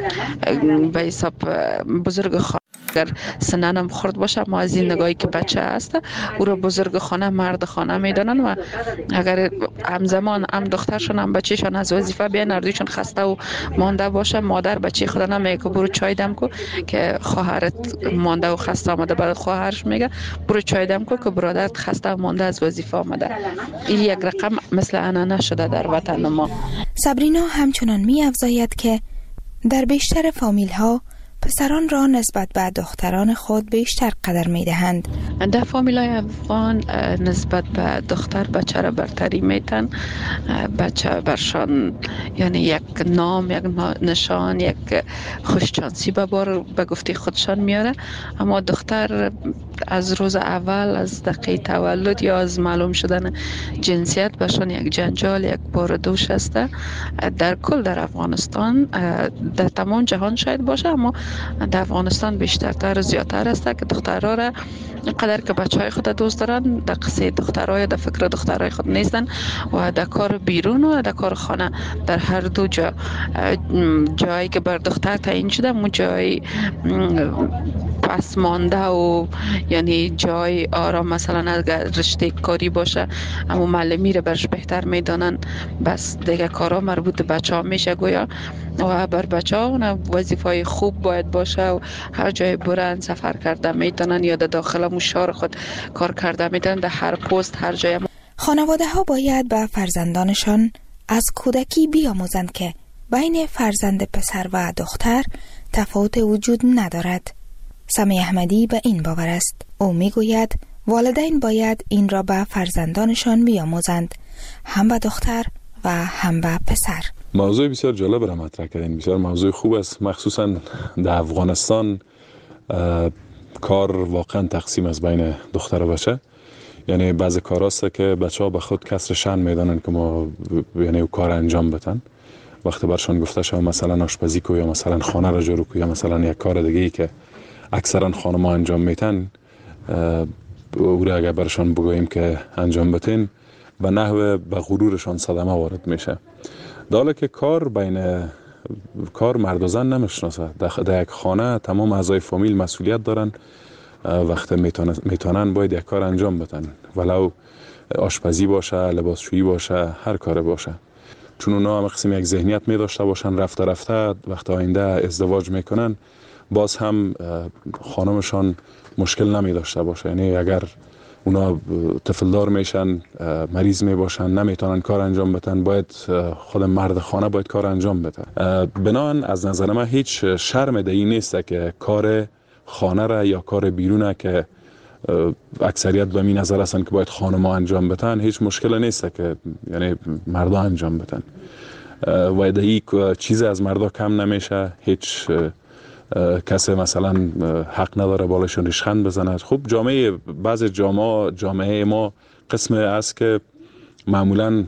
به حساب بزرگ خانه اگر سننم خورد باشه اما از این نگاهی که بچه هست او را بزرگ خانه مرد خانه میدانن و اگر همزمان هم دخترشون هم بچهشون از وظیفه بیان اردویشون خسته و مانده باشه مادر بچه خدا نمیگه که برو چای دم کو که خواهرت مانده و خسته آمده بعد خواهرش میگه برو چای دم کو که برادرت خسته و مانده از وظیفه آمده. این یک رقم مثل عنعنه شده در وطن ما. صبرینا همچنان می افزاید که در بیشتر فامیل ها پسران را نسبت به دختران خود بیشتر قدر می دهند. در فامیلای افغان نسبت به دختر بچه را برتری میتن. بچه برشان یعنی یک نام، یک نشان، یک خوششانسی به بار به گفته خودشان میاره. اما دختر از روز اول از دقیقه تولد یا از معلوم شدن جنسیت برشان یک جنجال، یک بار دوش است. در کل در افغانستان در تمام جهان شاید باشه اما در افغانستان بیشترتر زیادتر است که دخترها را قدر که بچهای خود دوست دارن در قصه دخترها یا در فکر دخترهای خود نیستن و در کار بیرون و در کار خانه در هر دو جا جایی که بر دختر تعیین شده اون جای پس مانده و یعنی جای آرام مثلا اگر رشته کاری باشه اما معلمی رو برش بهتر میدانن بس دیگه کارا مربوط به بچه ها میشه گویا و بر بچه ها وظیفه خوب باید باشه و هر جای برن سفر کرده میتونن یا در داخل مشار خود کار کرده میتونن در هر پست هر جای. خانواده ها باید به فرزندانشان از کودکی بیاموزند که بین فرزند پسر و دختر تفاوت وجود ندارد. سمی احمدی به این باور است. او میگوید والدین باید این را به فرزندانشان بیاموزند، هم به دختر و هم به پسر. موضوع بسیار جالب را مطرح کردین، بسیار موضوع خوب است. مخصوصا در افغانستان کار واقعا تقسیم از بین دختر و بچه. یعنی بعضی کار است که بچه ها به خود کسر شأن میدانن که ما یعنی کار انجام بدن. وقتی برشان گفته شد مثلا آشپزی کو یا مثلا خانه را جارو کو یا مثلا یک کار دیگه ای که اکثرا خانم‌ها انجام میتن او را اگر برشان بگوییم که انجام بتین و نحوه به غرورشان صدمه وارد میشه. داله که کار بین کار مرد و زن نمیشناسه. در یک خانه تمام اعضای فامیل مسئولیت دارن، وقتی میتونن باید یک کار انجام بدن، ولو آشپزی باشه، لباسشویی باشه، هر کار باشه. چون اونا هم قسم یک ذهنیت می داشته باشن رفته رفته وقتی آینده ازدواج میکنن باز هم خانمشان مشکل نمی داشته باشه. یعنی اگر اونا طفلدار میشن، مریض می باشن، نمیتونن کار انجام بدن، باید خود مرد خانه باید کار انجام بده. بنابراین از نظر من هیچ شرم در این نیست که کار خانه را یا کار بیرونه که اکثریت به این نظر هستن که باید خانم‌ها انجام بدن، هیچ مشکل نیست که یعنی مردا انجام بدن و دیگه چیز از مردا کم نمیشه. هیچ کسی مثلا حق نداره بالشون ریشخند بزند. خب جامعه بعض جامعه جامعه ما قسم است که معمولا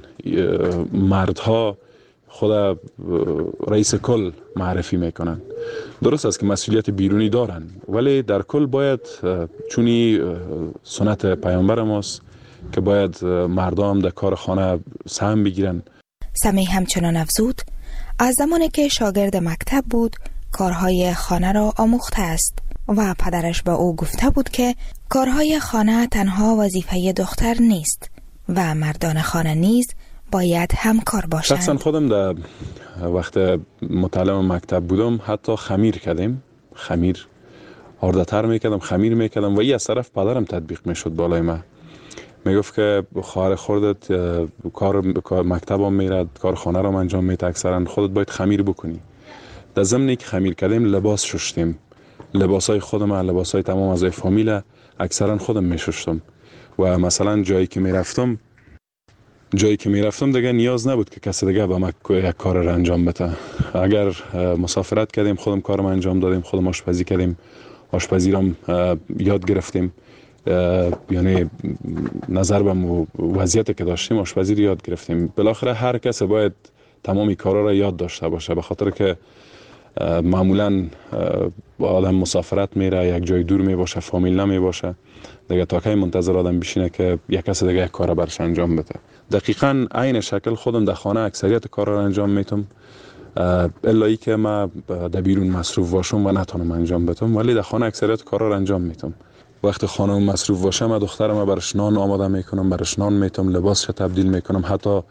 مردها خود رئیس کل معرفی میکنن. درست است که مسئولیت بیرونی دارن ولی در کل باید چونی سنت پیامبر ماست که باید مردم در کار خانه سهم بگیرن. سمی همچنان افزود از زمانی که شاگرد مکتب بود کارهای خانه را آموخته است و پدرش به او گفته بود که کارهای خانه تنها وظیفه دختر نیست و مردان خانه نیز باید همکار باشند. شخصا خودم در وقت متعلم مکتب بودم حتی خمیر کردیم، خمیر آرده‌تر میکردم، خمیر میکردم و این از طرف پدرم تطبیق میشد بالای من. میگفت که خواهر خودت کار مکتب هم میرد، کار خانه رو انجام میده، اکثرا خودت باید خمیر بکنی. در ضمنی که خمیر کردیم لباس شستیم، لباسای خودم، لباسای تمام اعضای فامیل اکثرا خودم میشستم و مثلا جایی که میرفتم جایی که میرفتم دیگه نیاز نبود که کسی دیگه با من یک کار رو انجام بده. اگر مسافرت کردیم خودم کارم انجام دادیم، خودم آشپزی کردیم، آشپزی رو یاد گرفتیم، یعنی نظر به وضعیتی که داشتیم آشپزی رو یاد گرفتیم. بالاخره هر کس باید تمامی کارا رو یاد داشته باشه، به خاطر که معمولا آدم مسافرت میره، یک جای دور می باشه، فامیل نمی باشه، دیگه تا کی منتظر آدم بشینه که یک کس دیگه یک کار برش انجام بده. دقیقاً عین شکل خودم در خانه اکثریت کارا رو انجام میتم، الا ای که ما در بیرون مصروف باشم و نتونم انجام بدم، ولی در خانه اکثریت کارا رو انجام میتم. وقتی خانم مصروف باشه من دخترم برش نان آماده میکنم، برش نان میتم، لباسش تبدیل میکنم، حتی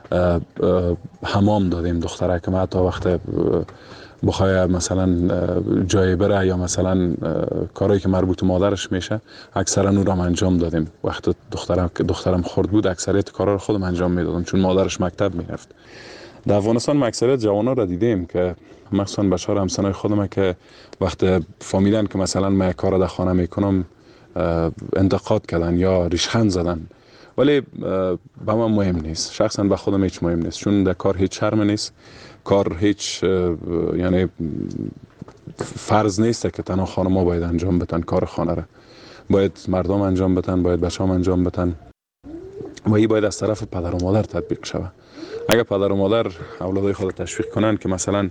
حمام دادیم دختره که حتی وقت بخواه مثلا جای بره یا مثلا کارهایی که مربوط به مادرش میشه اکثرا اون رو انجام دادیم. وقت دخترم که دخترم خرد بود اکثریت کارا رو خودم انجام میدادم چون مادرش مکتب میرفت. در افغانستان اکثریت جوانا رو دیدیم که مخصوصا بچه‌ها همسنای خودم که وقت فهمیدن که مثلا من یک کار در خانه میکنم انتقاد کردن یا ریشخند زدن، ولی به من مهم نیست، شخصا به خودم هیچ مهم نیست، چون در کار هیچ شرم نیست، کار هیچ یعنی فرض نیست که تنها خانم‌ها باید انجام بدن کار خانه را، باید مردم انجام بدن، باید بچه‌ها انجام بدن و این باید از طرف پدر و مادر تطبیق شود. اگر پدر و مادر اولادای خود تشویق کنن که مثلا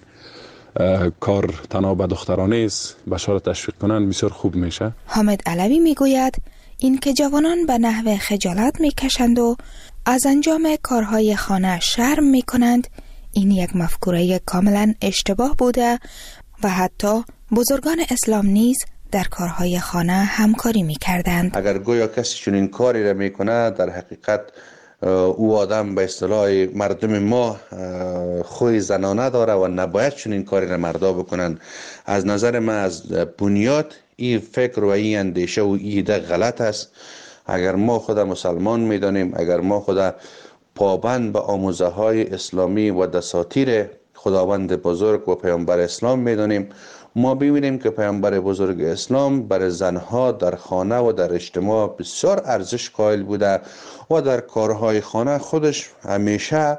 کار تنها به دخترانه است، بچه‌ها را تشویق کنن بسیار خوب میشه. حامد علوی میگوید این که جوانان به نحو خجالت میکشند و از انجام کارهای خانه شرم میکنند، این یک مفکوره کاملا اشتباه بوده و حتی بزرگان اسلام نیز در کارهای خانه همکاری میکردند. اگر گویا کسی چنین کاری را میکنه در حقیقت او آدم به اصطلاح مردم ما خوی زنانه داره و نباید چنین کاری را مردا بکنن. از نظر من از بنیاد این فکر و این اندیشه و ایده غلط است. اگر ما خود مسلمان میدانیم، اگر ما خود پابند به آموزه های اسلامی و دساتیر خداوند بزرگ و پیامبر اسلام میدانیم، ما ببینیم که پیامبر بزرگ اسلام برای زنها در خانه و در اجتماع بسیار ارزش قائل بوده و در کارهای خانه خودش همیشه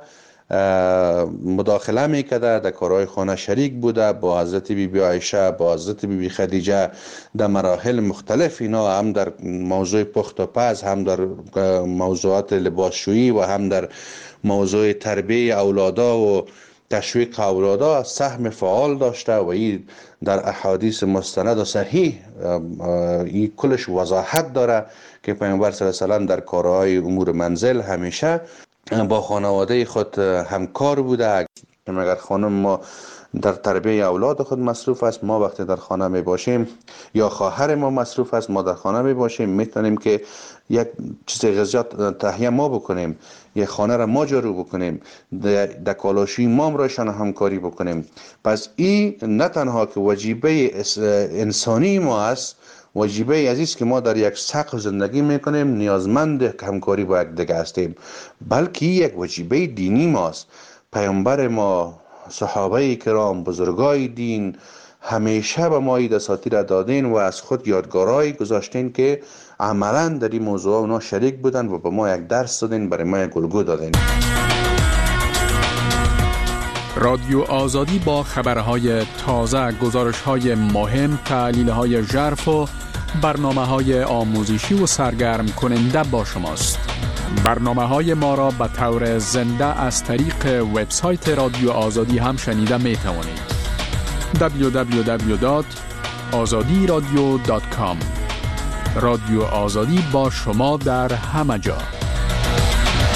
مداخله میکرده، در کارهای خانه شریک بوده، با حضرت بی بی عایشه، با حضرت بی بی خدیجه در مراحل مختلف، اینا هم در موضوع پخت و پز، هم در موضوعات لباسشویی و هم در موضوع تربیه اولادا و تشویق اولادا سهم فعال داشته و این در احادیث مستند و صحیح این کلش وضاحت داره که پیامبر صلی الله علیه و آله در کارهای امور منزل همیشه با خانواده خود همکار بوده. اگر خانم ما در تربیه اولاد خود مصروف است، ما وقتی در خانه می باشیم یا خواهر ما مصروف است، ما در خانه می باشیم، میتونیم که یک چیز غذیات تهیه ما بکنیم، یک خانه را ما جارو بکنیم، در کالاشی ما رایشان همکاری بکنیم. پس این نه تنها که وجیبه انسانی ما است، وجیبه عزیز که ما در یک سقف زندگی میکنیم، نیازمند همکاری با یک دیگه هستیم، بلکه یک وجیبه دینی ماست. پیامبر ما، صحابه کرام، بزرگای دین همیشه به ما دساتیر دادین و از خود یادگارایی گذاشتین که عملا در این موضوع اونا شریک بودن و به ما یک درس دادین، برای ما یک الگو دادین. رادیو آزادی با خبرهای تازه، گزارش‌های مهم، تحلیل‌های ژرف و برنامه‌های آموزشی و سرگرم کننده با شماست. برنامه‌های ما را به طور زنده از طریق وبسایت رادیو آزادی هم شنیده می‌توانید. دبلیو دبلیو دبلیو دات آزادی رادیو دات کام. رادیو آزادی با شما در همه جا.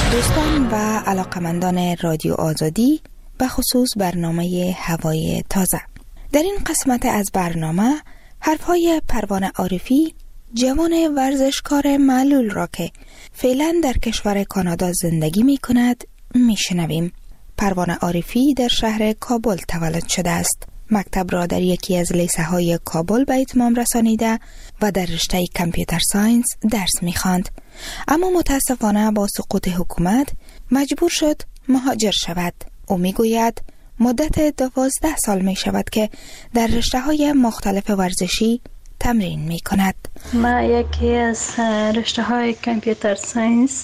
دوستان و علاقمندان رادیو آزادی، به خصوص برنامه هوای تازه، در این قسمت از برنامه حرفهای پروانه عارفی، جوان ورزشکار معلول را که فعلا در کشور کانادا زندگی می کند می شنویم. پروانه عارفی در شهر کابل تولد شده است. مکتب را در یکی از لیسه های کابل به اتمام رسانیده و در رشته کامپیوتر ساینس درس می خواند. اما متاسفانه با سقوط حکومت مجبور شد مهاجر شود. او می گوید مدت دوازده سال می شود که در رشته های مختلف ورزشی تمرین می کند. ما یکی از رشته های کامپیوتر ساینس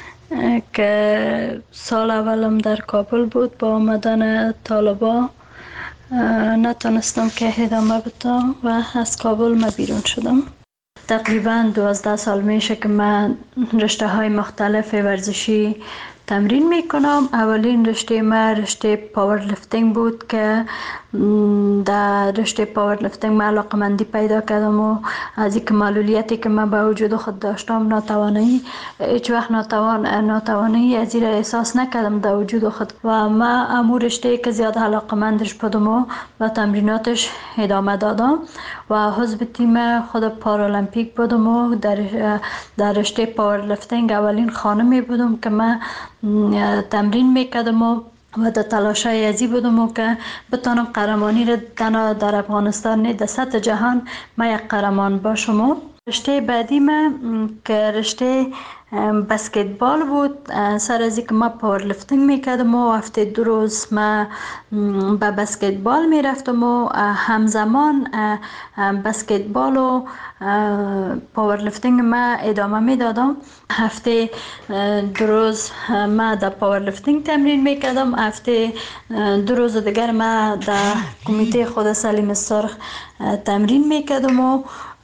که سال اولم در کابل بود، با آمدن طالبا نتونستم که ادامه بدم و از کابل ما بیرون شدم. تقریبا دوازده سال میشه که من رشته های مختلف ورزشی تمرین میکنم. اولین رشته ما رشته پاور لفتینگ بود که در رشته پاور لفتینگ من علاقمندی پیدا کردم و از اینکه معلولیتی که من به وجود خود داشتم، ناتوانی، هیچ وقت ناتوان ناتوانی از این احساس نکردم در وجود خود و من امور رشته که زیاد علاقمندش بودم و و تمریناتش ادامه دادم و حزب تیم خود پارالمپیک بودم و در در رشته پاور لفتینگ اولین خانمی بودم که من تمرین میکردم و و در تلاش های ازی بودم و که بتانم قهرمانی را تنها در افغانستان نه در سطح جهان ما یک قهرمان باشم. رشته بعدی من که رشته بسکتبال بود. سر از اینکه ما پاور لفتینگ میکردم و هفته دو روز ما به بسکتبال میرفتم و همزمان بسکتبال و پاور لفتینگ ما ادامه میدادم. هفته دو روز ما در پاور لفتینگ تمرین میکردم، هفته دو روز دیگر ما در کمیته خود سلیم سرخ تمرین میکردم و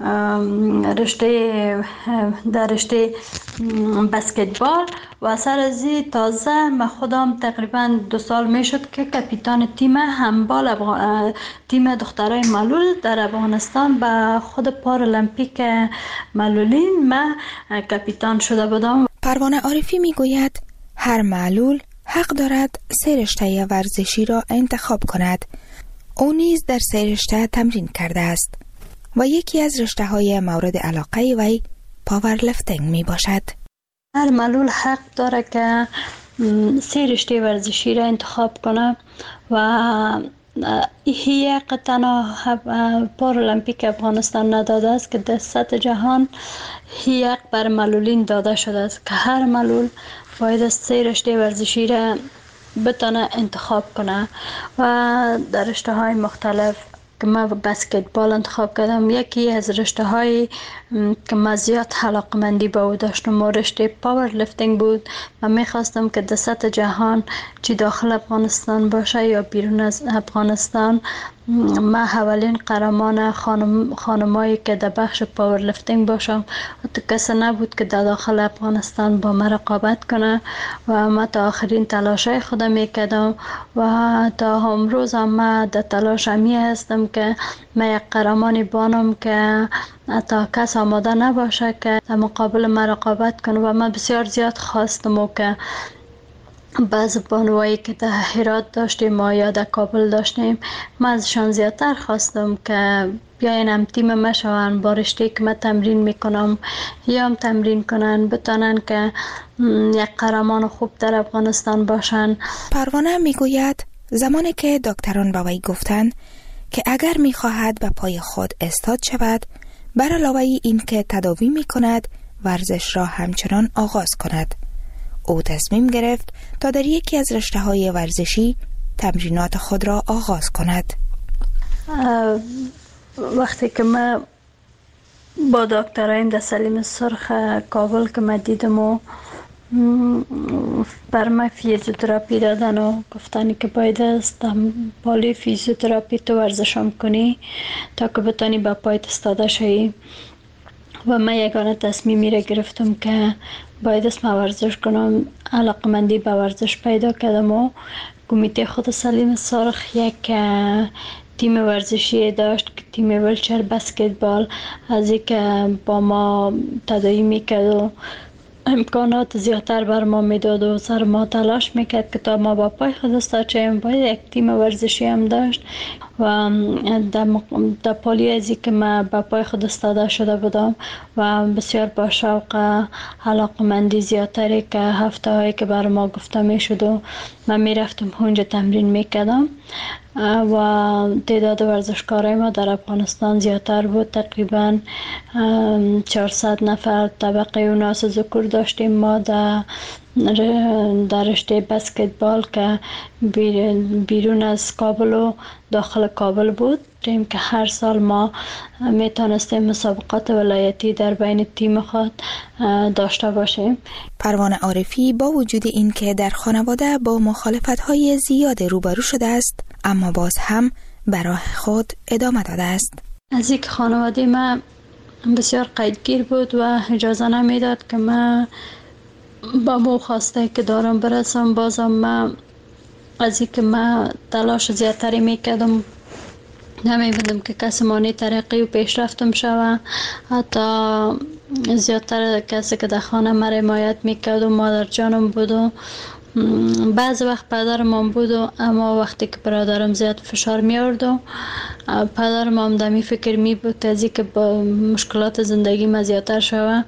رشته در رشته بسکتبال و سر از این تازه من خودم تقریبا دو سال میشد که کاپیتان تیم هندبال افغان... تیم دخترای معلول در افغانستان به خود پارالمپیک معلولین من کاپیتان شده بودم. پروانه عارفی میگوید هر معلول حق دارد سه رشته ورزشی را انتخاب کند. او نیز در سه رشته تمرین کرده است و یکی از رشته های مورد علاقه وی پاور لفتینگ می باشد. هر معلول حق داره که سه رشته ورزشی را انتخاب کنه و یک تنها پارالمپیک افغانستان نداده است که در سطح جهان یک بر معلولین داده شده است که هر معلول باید سه رشته ورزشی را بتونه انتخاب کنه و در رشته های مختلف که من بسکتبال انتخاب کردم. یکی از رشته های که من زیاد علاقمندی به او داشتم و رشته پاور لفتینگ بود. من میخواستم که در سطح جهان چی داخل افغانستان باشه یا بیرون از افغانستان من اولین قهرمان خانم خانمایی که در بخش پاور لفتینگ باشم. تو کسی نبود که در داخل افغانستان با من رقابت کنه و من تا آخرین تلاشای خودم میکردم و تا امروز هم من در تلاش همی هستم که من یک قهرمانی بانم که تا کس آماده نباشه که در مقابل من رقابت کنه و من بسیار زیاد خواستم و که بعض بانوایی که در هرات داشتیم ما یا در کابل داشتیم من ازشان زیادتر خواستم که بیاین هم تیم ما شوند، با رشته که من تمرین میکنم یا هم تمرین کنن، بتانن که یک قهرمان خوب در افغانستان باشن. پروانه میگوید زمانی که دکتران با وی گفتند که اگر میخواهد به پای خود استاد شود، بر علاوه این که تداوی میکند ورزش را همچنان آغاز کند. او تصمیم گرفت تا در یکی از رشته‌های ورزشی تمرینات خود را آغاز کند. وقتی که من با دکترایم در سلیم سرخ کابل که من دیدم و بر من فیزیوتراپی دادن و گفتن که باید است بالی فیزیوتراپی تو ورزشم کنی تا که بتانی با پایت استاده شوی و من یگانه تصمیمی را گرفتم که باید است من ورزش کنم. علاقمندی به ورزش پیدا کردم و کمیته خود سلیم سرخ یک تیم ورزشی داشت که تیم ویلچر بسکتبال، از اینکه با ما تداوی میکرد و امکانات زیادتر بر ما میداد و سر ما تلاش میکرد که تا ما با پای خود استاچیم. باید یک تیم ورزشی هم داشت و در پالی ازی که ما با پای خود استاده شده بودم و بسیار با شوق علاقمندی زیادتری که هفته هایی که بر ما گفته میشد و من میرفتم اونجا تمرین میکردم و تعداد ورزشکارای ما در افغانستان زیادتر بود. تقریبا چهارصد نفر طبقه اوناس ذکور داشتیم ما در در رشته بسکتبال که بیرون از کابل و داخل کابل بود که هر سال ما میتونستیم مسابقات ولایتی در بین تیم خود داشته باشیم. پروانه عارفی با وجود این که در خانواده با مخالفت‌های زیاد روبرو شده است، اما باز هم به راه خود ادامه داده است. از یک خانواده ما بسیار قیدگیر بود و اجازه نمیداد که من با مو خواسته که دارم برسم. بازم من از این که من تلاش زیادتری میکردم، نمیبودم که کسی مانی ترقی و پیشرفتم شوه. حتی زیادتر کسی که در خانه من حمایت میکرد و مادر جانم بود و بعض وقت پدرم هم بود و اما وقتی که برادرم زیاد فشار می آورد و پدرم هم دمی فکر می بود از اینکه با مشکلات زندگی ما زیادتر شوه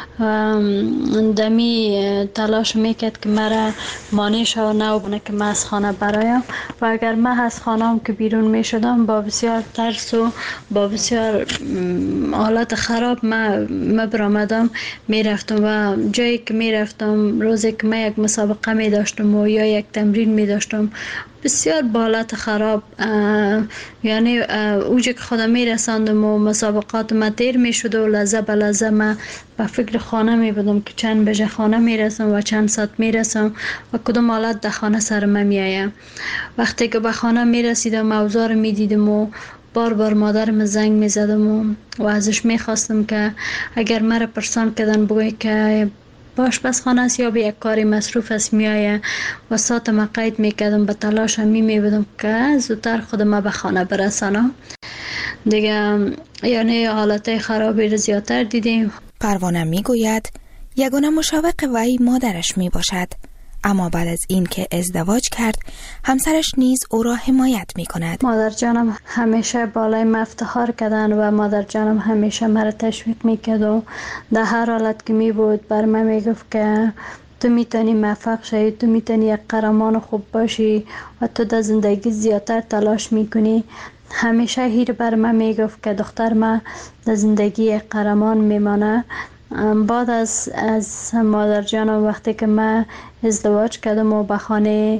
دمی تلاش میکرد که مرا مانع شوه نه بونه که من از خانه برایم. و اگر من از خانه هم که بیرون می شدم با بسیار ترس و با بسیار حالت خراب من ما برآمدم می رفتم و جایی که می رفتم روزی که من یک مسابقه می داشتم و یا یک تمرین می داشتم بسیار بالات خراب، یعنی اوجه که خودم می رساندم و مسابقات ما تیر می شد و لحظه به لحظه ما به فکر خانه می بودم که چند بجه خانه می رسم و چند ساعت می رسم و کدام حالت در خانه سر من می آیم. وقتی که به خانه می رسیدم اوضاع می دیدم و بار بار مادرم زنگ می زدم و, و ازش می خواستم که اگر مرا پرسان کردن بگوی که باش بس خانه است یا به یک کاری مصروف است میایه و ساعت ما قید میکردم، به تلاش می میبودم که زودتر خودم به خانه برسانم دیگه. یعنی حالت خرابی رو زیادتر دیدیم. پروانه میگوید یگانه مشوق وی مادرش می باشد، اما بعد از این که ازدواج کرد همسرش نیز او را حمایت می کند. مادر جانم همیشه بالای من افتخار کردن و مادر جانم همیشه مرا تشویق می کرد و در هر حالت که می بود بر من می گفت که تو میتونی موفق شی، تو میتونی یک قهرمان خوب باشی و تو در زندگی زیادتر تلاش میکنی. همیشه هیر بر من می گفت که دختر من در زندگی یک قهرمان میمانه. بعد از از مادر جانم وقتی که من ازدواج کردم و به خانه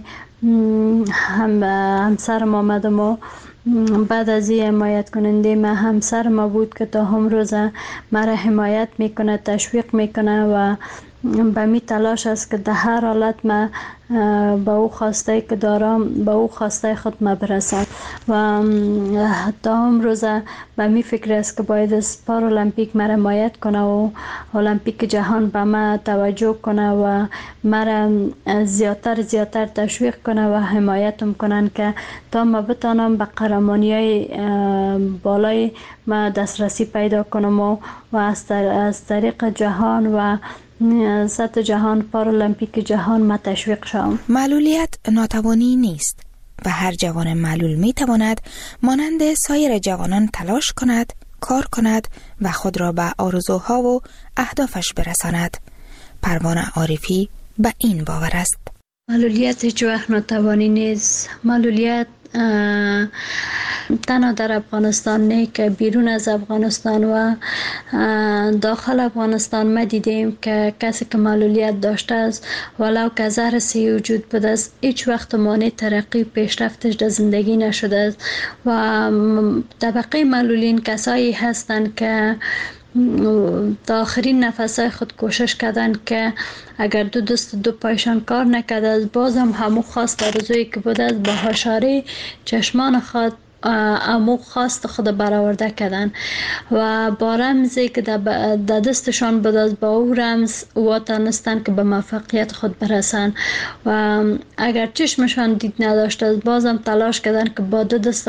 هم همسرم آمدم و بعد از این حمایت کننده من همسر ما بود که تا هم روز مرا حمایت میکنه، تشویق میکنه و به می تلاش است که در هر حالت ما با او خواسته که دارم با او خواسته خود ما برسم و تا هم روز به می فکر است که باید از پارالمپیک مرا حمایت کنه و المپیک جهان به ما توجه کنه و مرا زیادتر زیادتر تشویق کنه و حمایتم کنن که تا ما بتانم به قهرمانی‌های بالای ما دسترسی پیدا کنم و از طریق جهان و سطح جهان پارالمپیک جهان ما تشویق شوم. معلولیت ناتوانی نیست و هر جوان معلول می تواند مانند سایر جوانان تلاش کند، کار کند و خود را به آرزوها و اهدافش برساند. پروانه عارفی به این باور است. معلولیت هیچ وقت ناتوانی نیست. معلولیت تنها در افغانستان نه که بیرون از افغانستان و داخل افغانستان ما دیدیم که کسی که معلولیت داشته است ولو که زهر سی وجود بوده است هیچ وقت مانع ترقی و پیشرفتش در زندگی نشده است و طبقه معلولین کسایی هستند که تا آخرین نفسای خود کوشش کردن که اگر دو دست دو پایشان کار نکرده است بازم همو خواست آرزویی که بوده است با هشاری چشمان خود امو خواست خود برآورده کردن و با رمزی که در دستشان بود از با او رمز و تانستن که به موفقیت خود برسن و اگر چشمشان دید نداشته بازم تلاش کردن که با دو دست خود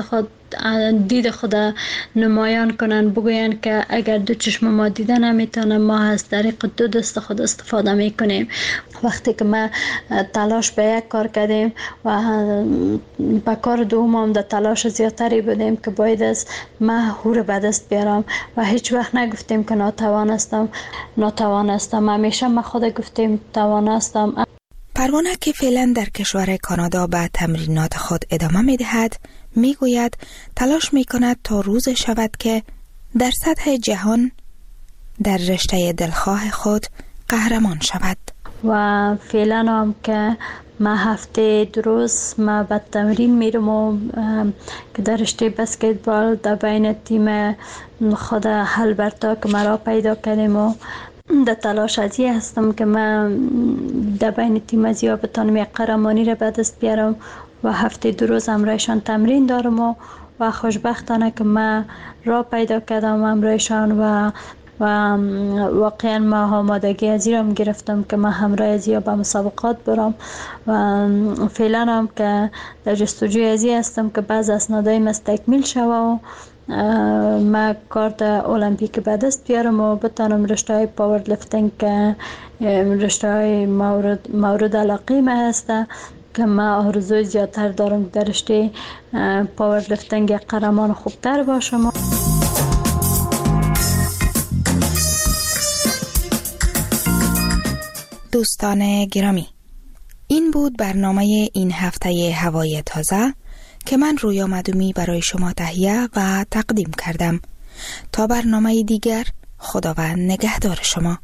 دید خود نمایان کنن، بگوین که اگر دو چشم ما دیده نمیتونه، ما از طریق دو دست خود استفاده میکنیم. وقتی که ما تلاش به یک کار کردیم و به کار دوم هم در تلاش زیادتری بودیم که باید از ما هور به دست بیارم و هیچ وقت نگفتیم که ناتوان هستم ناتوان هستم همیشه ما خود گفتیم توان هستم. پروانه که فعلا در کشور کانادا به تمرینات خود ادامه می دهد، می گوید تلاش می کند تا روز شود که در سطح جهان در رشته دلخواه خود قهرمان شود. و فعلا هم که ما هفته دو روز ما به تمرین میرم و که در رشته بسکتبال در بین تیم خود هلبرتا که مرا پیدا کردیم و در تلاش ازی هستم که من در بین تیم ازیا بتانم یک قهرمانی را به دست بیارم و هفته دو روز امرایشان تمرین دارم و, و خوشبختانه که من را پیدا کردم امرایشان و و واقعا ما آمادگی ازی را گرفتم که من همراه ازیا به مسابقات برم و فعلا هم که در جستجوی ازی هستم که بعض اسنادای مستکمیل شوه و ما کارت المپیک به دست بیارم و بتانم رشته های پاور لفتینگ که رشته های مورد, مورد علاقه ما هسته که ما آرزوی زیادتر دارم در رشته پاور لفتینگ یک قهرمان خوبتر باشم. دوستان گرامی، این بود برنامه این هفته هوای تازه که من رویا مدومی برای شما تهیه و تقدیم کردم. تا برنامه دیگر، خداوند نگهدار شما.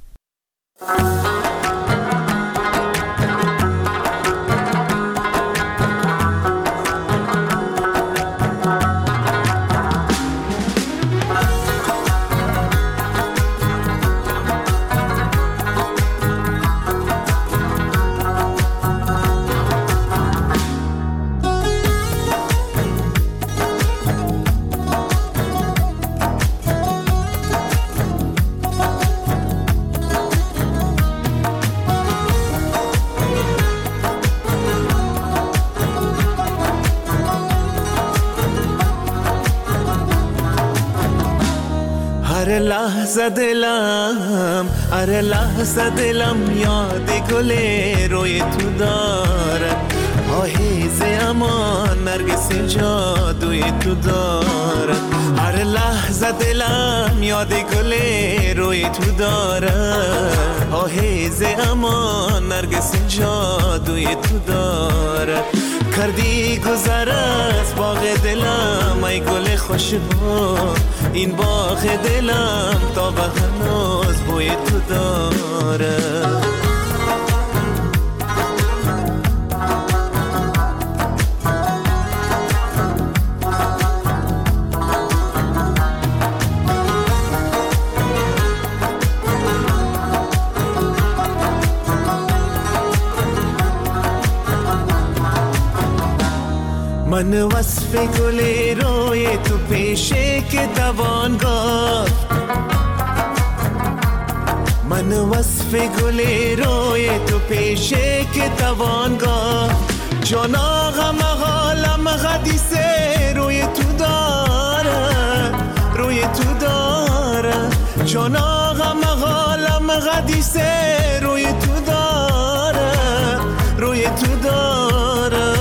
هر لحظه دلم هر لحظه دلم یاد گل روی تو دارد، آهیز امان نرگس جادوی تو دارد. هر لحظه دلم یاد گل روی تو دارد، آهیز امان نرگس جادوی تو دارد. کردی گذر از باغ دلم ای گل خوشبو، این باغ دلم تا به هنوز بوی تو داره. من وصف گل روی تو پیشه که دوان گفت، من وصف گل روی تو پیشه که دوان گفت. جان آقا مغالم غدیسه روی تو داره، روی تو داره. جان آقا مغالم غدیسه روی تو داره، روی تو داره.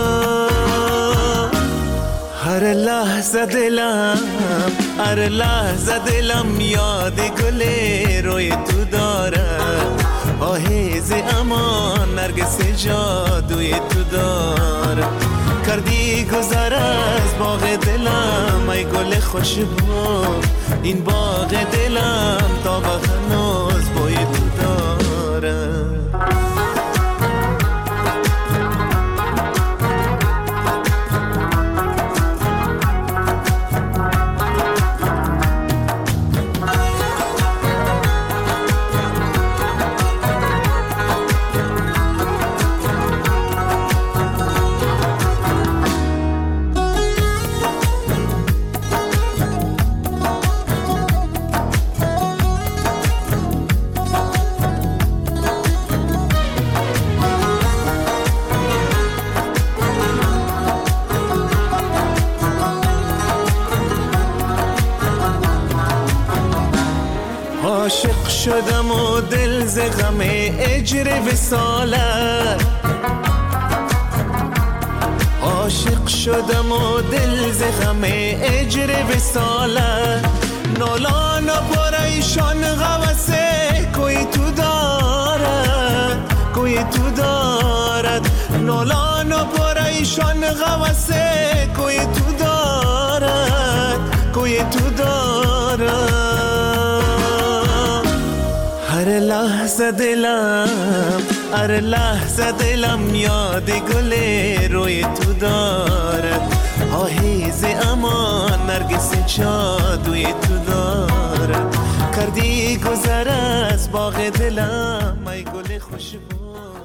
هر لحظه دلم هر لحظه دلم یاد گل روی تو داره، آهیز امان نرگس جادوی تو داره. کردی گذر از باغ دلم ای گل خوشبو، این باغ دلم تا به هنوز بوی تو داره. عاشق شدم و دل ز غم اجر وصالت عاشق شدم و دل ز غم اجر وصالت نالان و پریشان غوثه کوئی تو دارد کوئی تو دارد نالان و پریشان غوثه کوئی تو دارد کوئی تو دارد هر لحظه دلم هر لحظه دلم یاد گل روی تو دارد آهیز امان نرگس جادوی تو دارد کردی گذر از باغ دلم ای گل خوشبو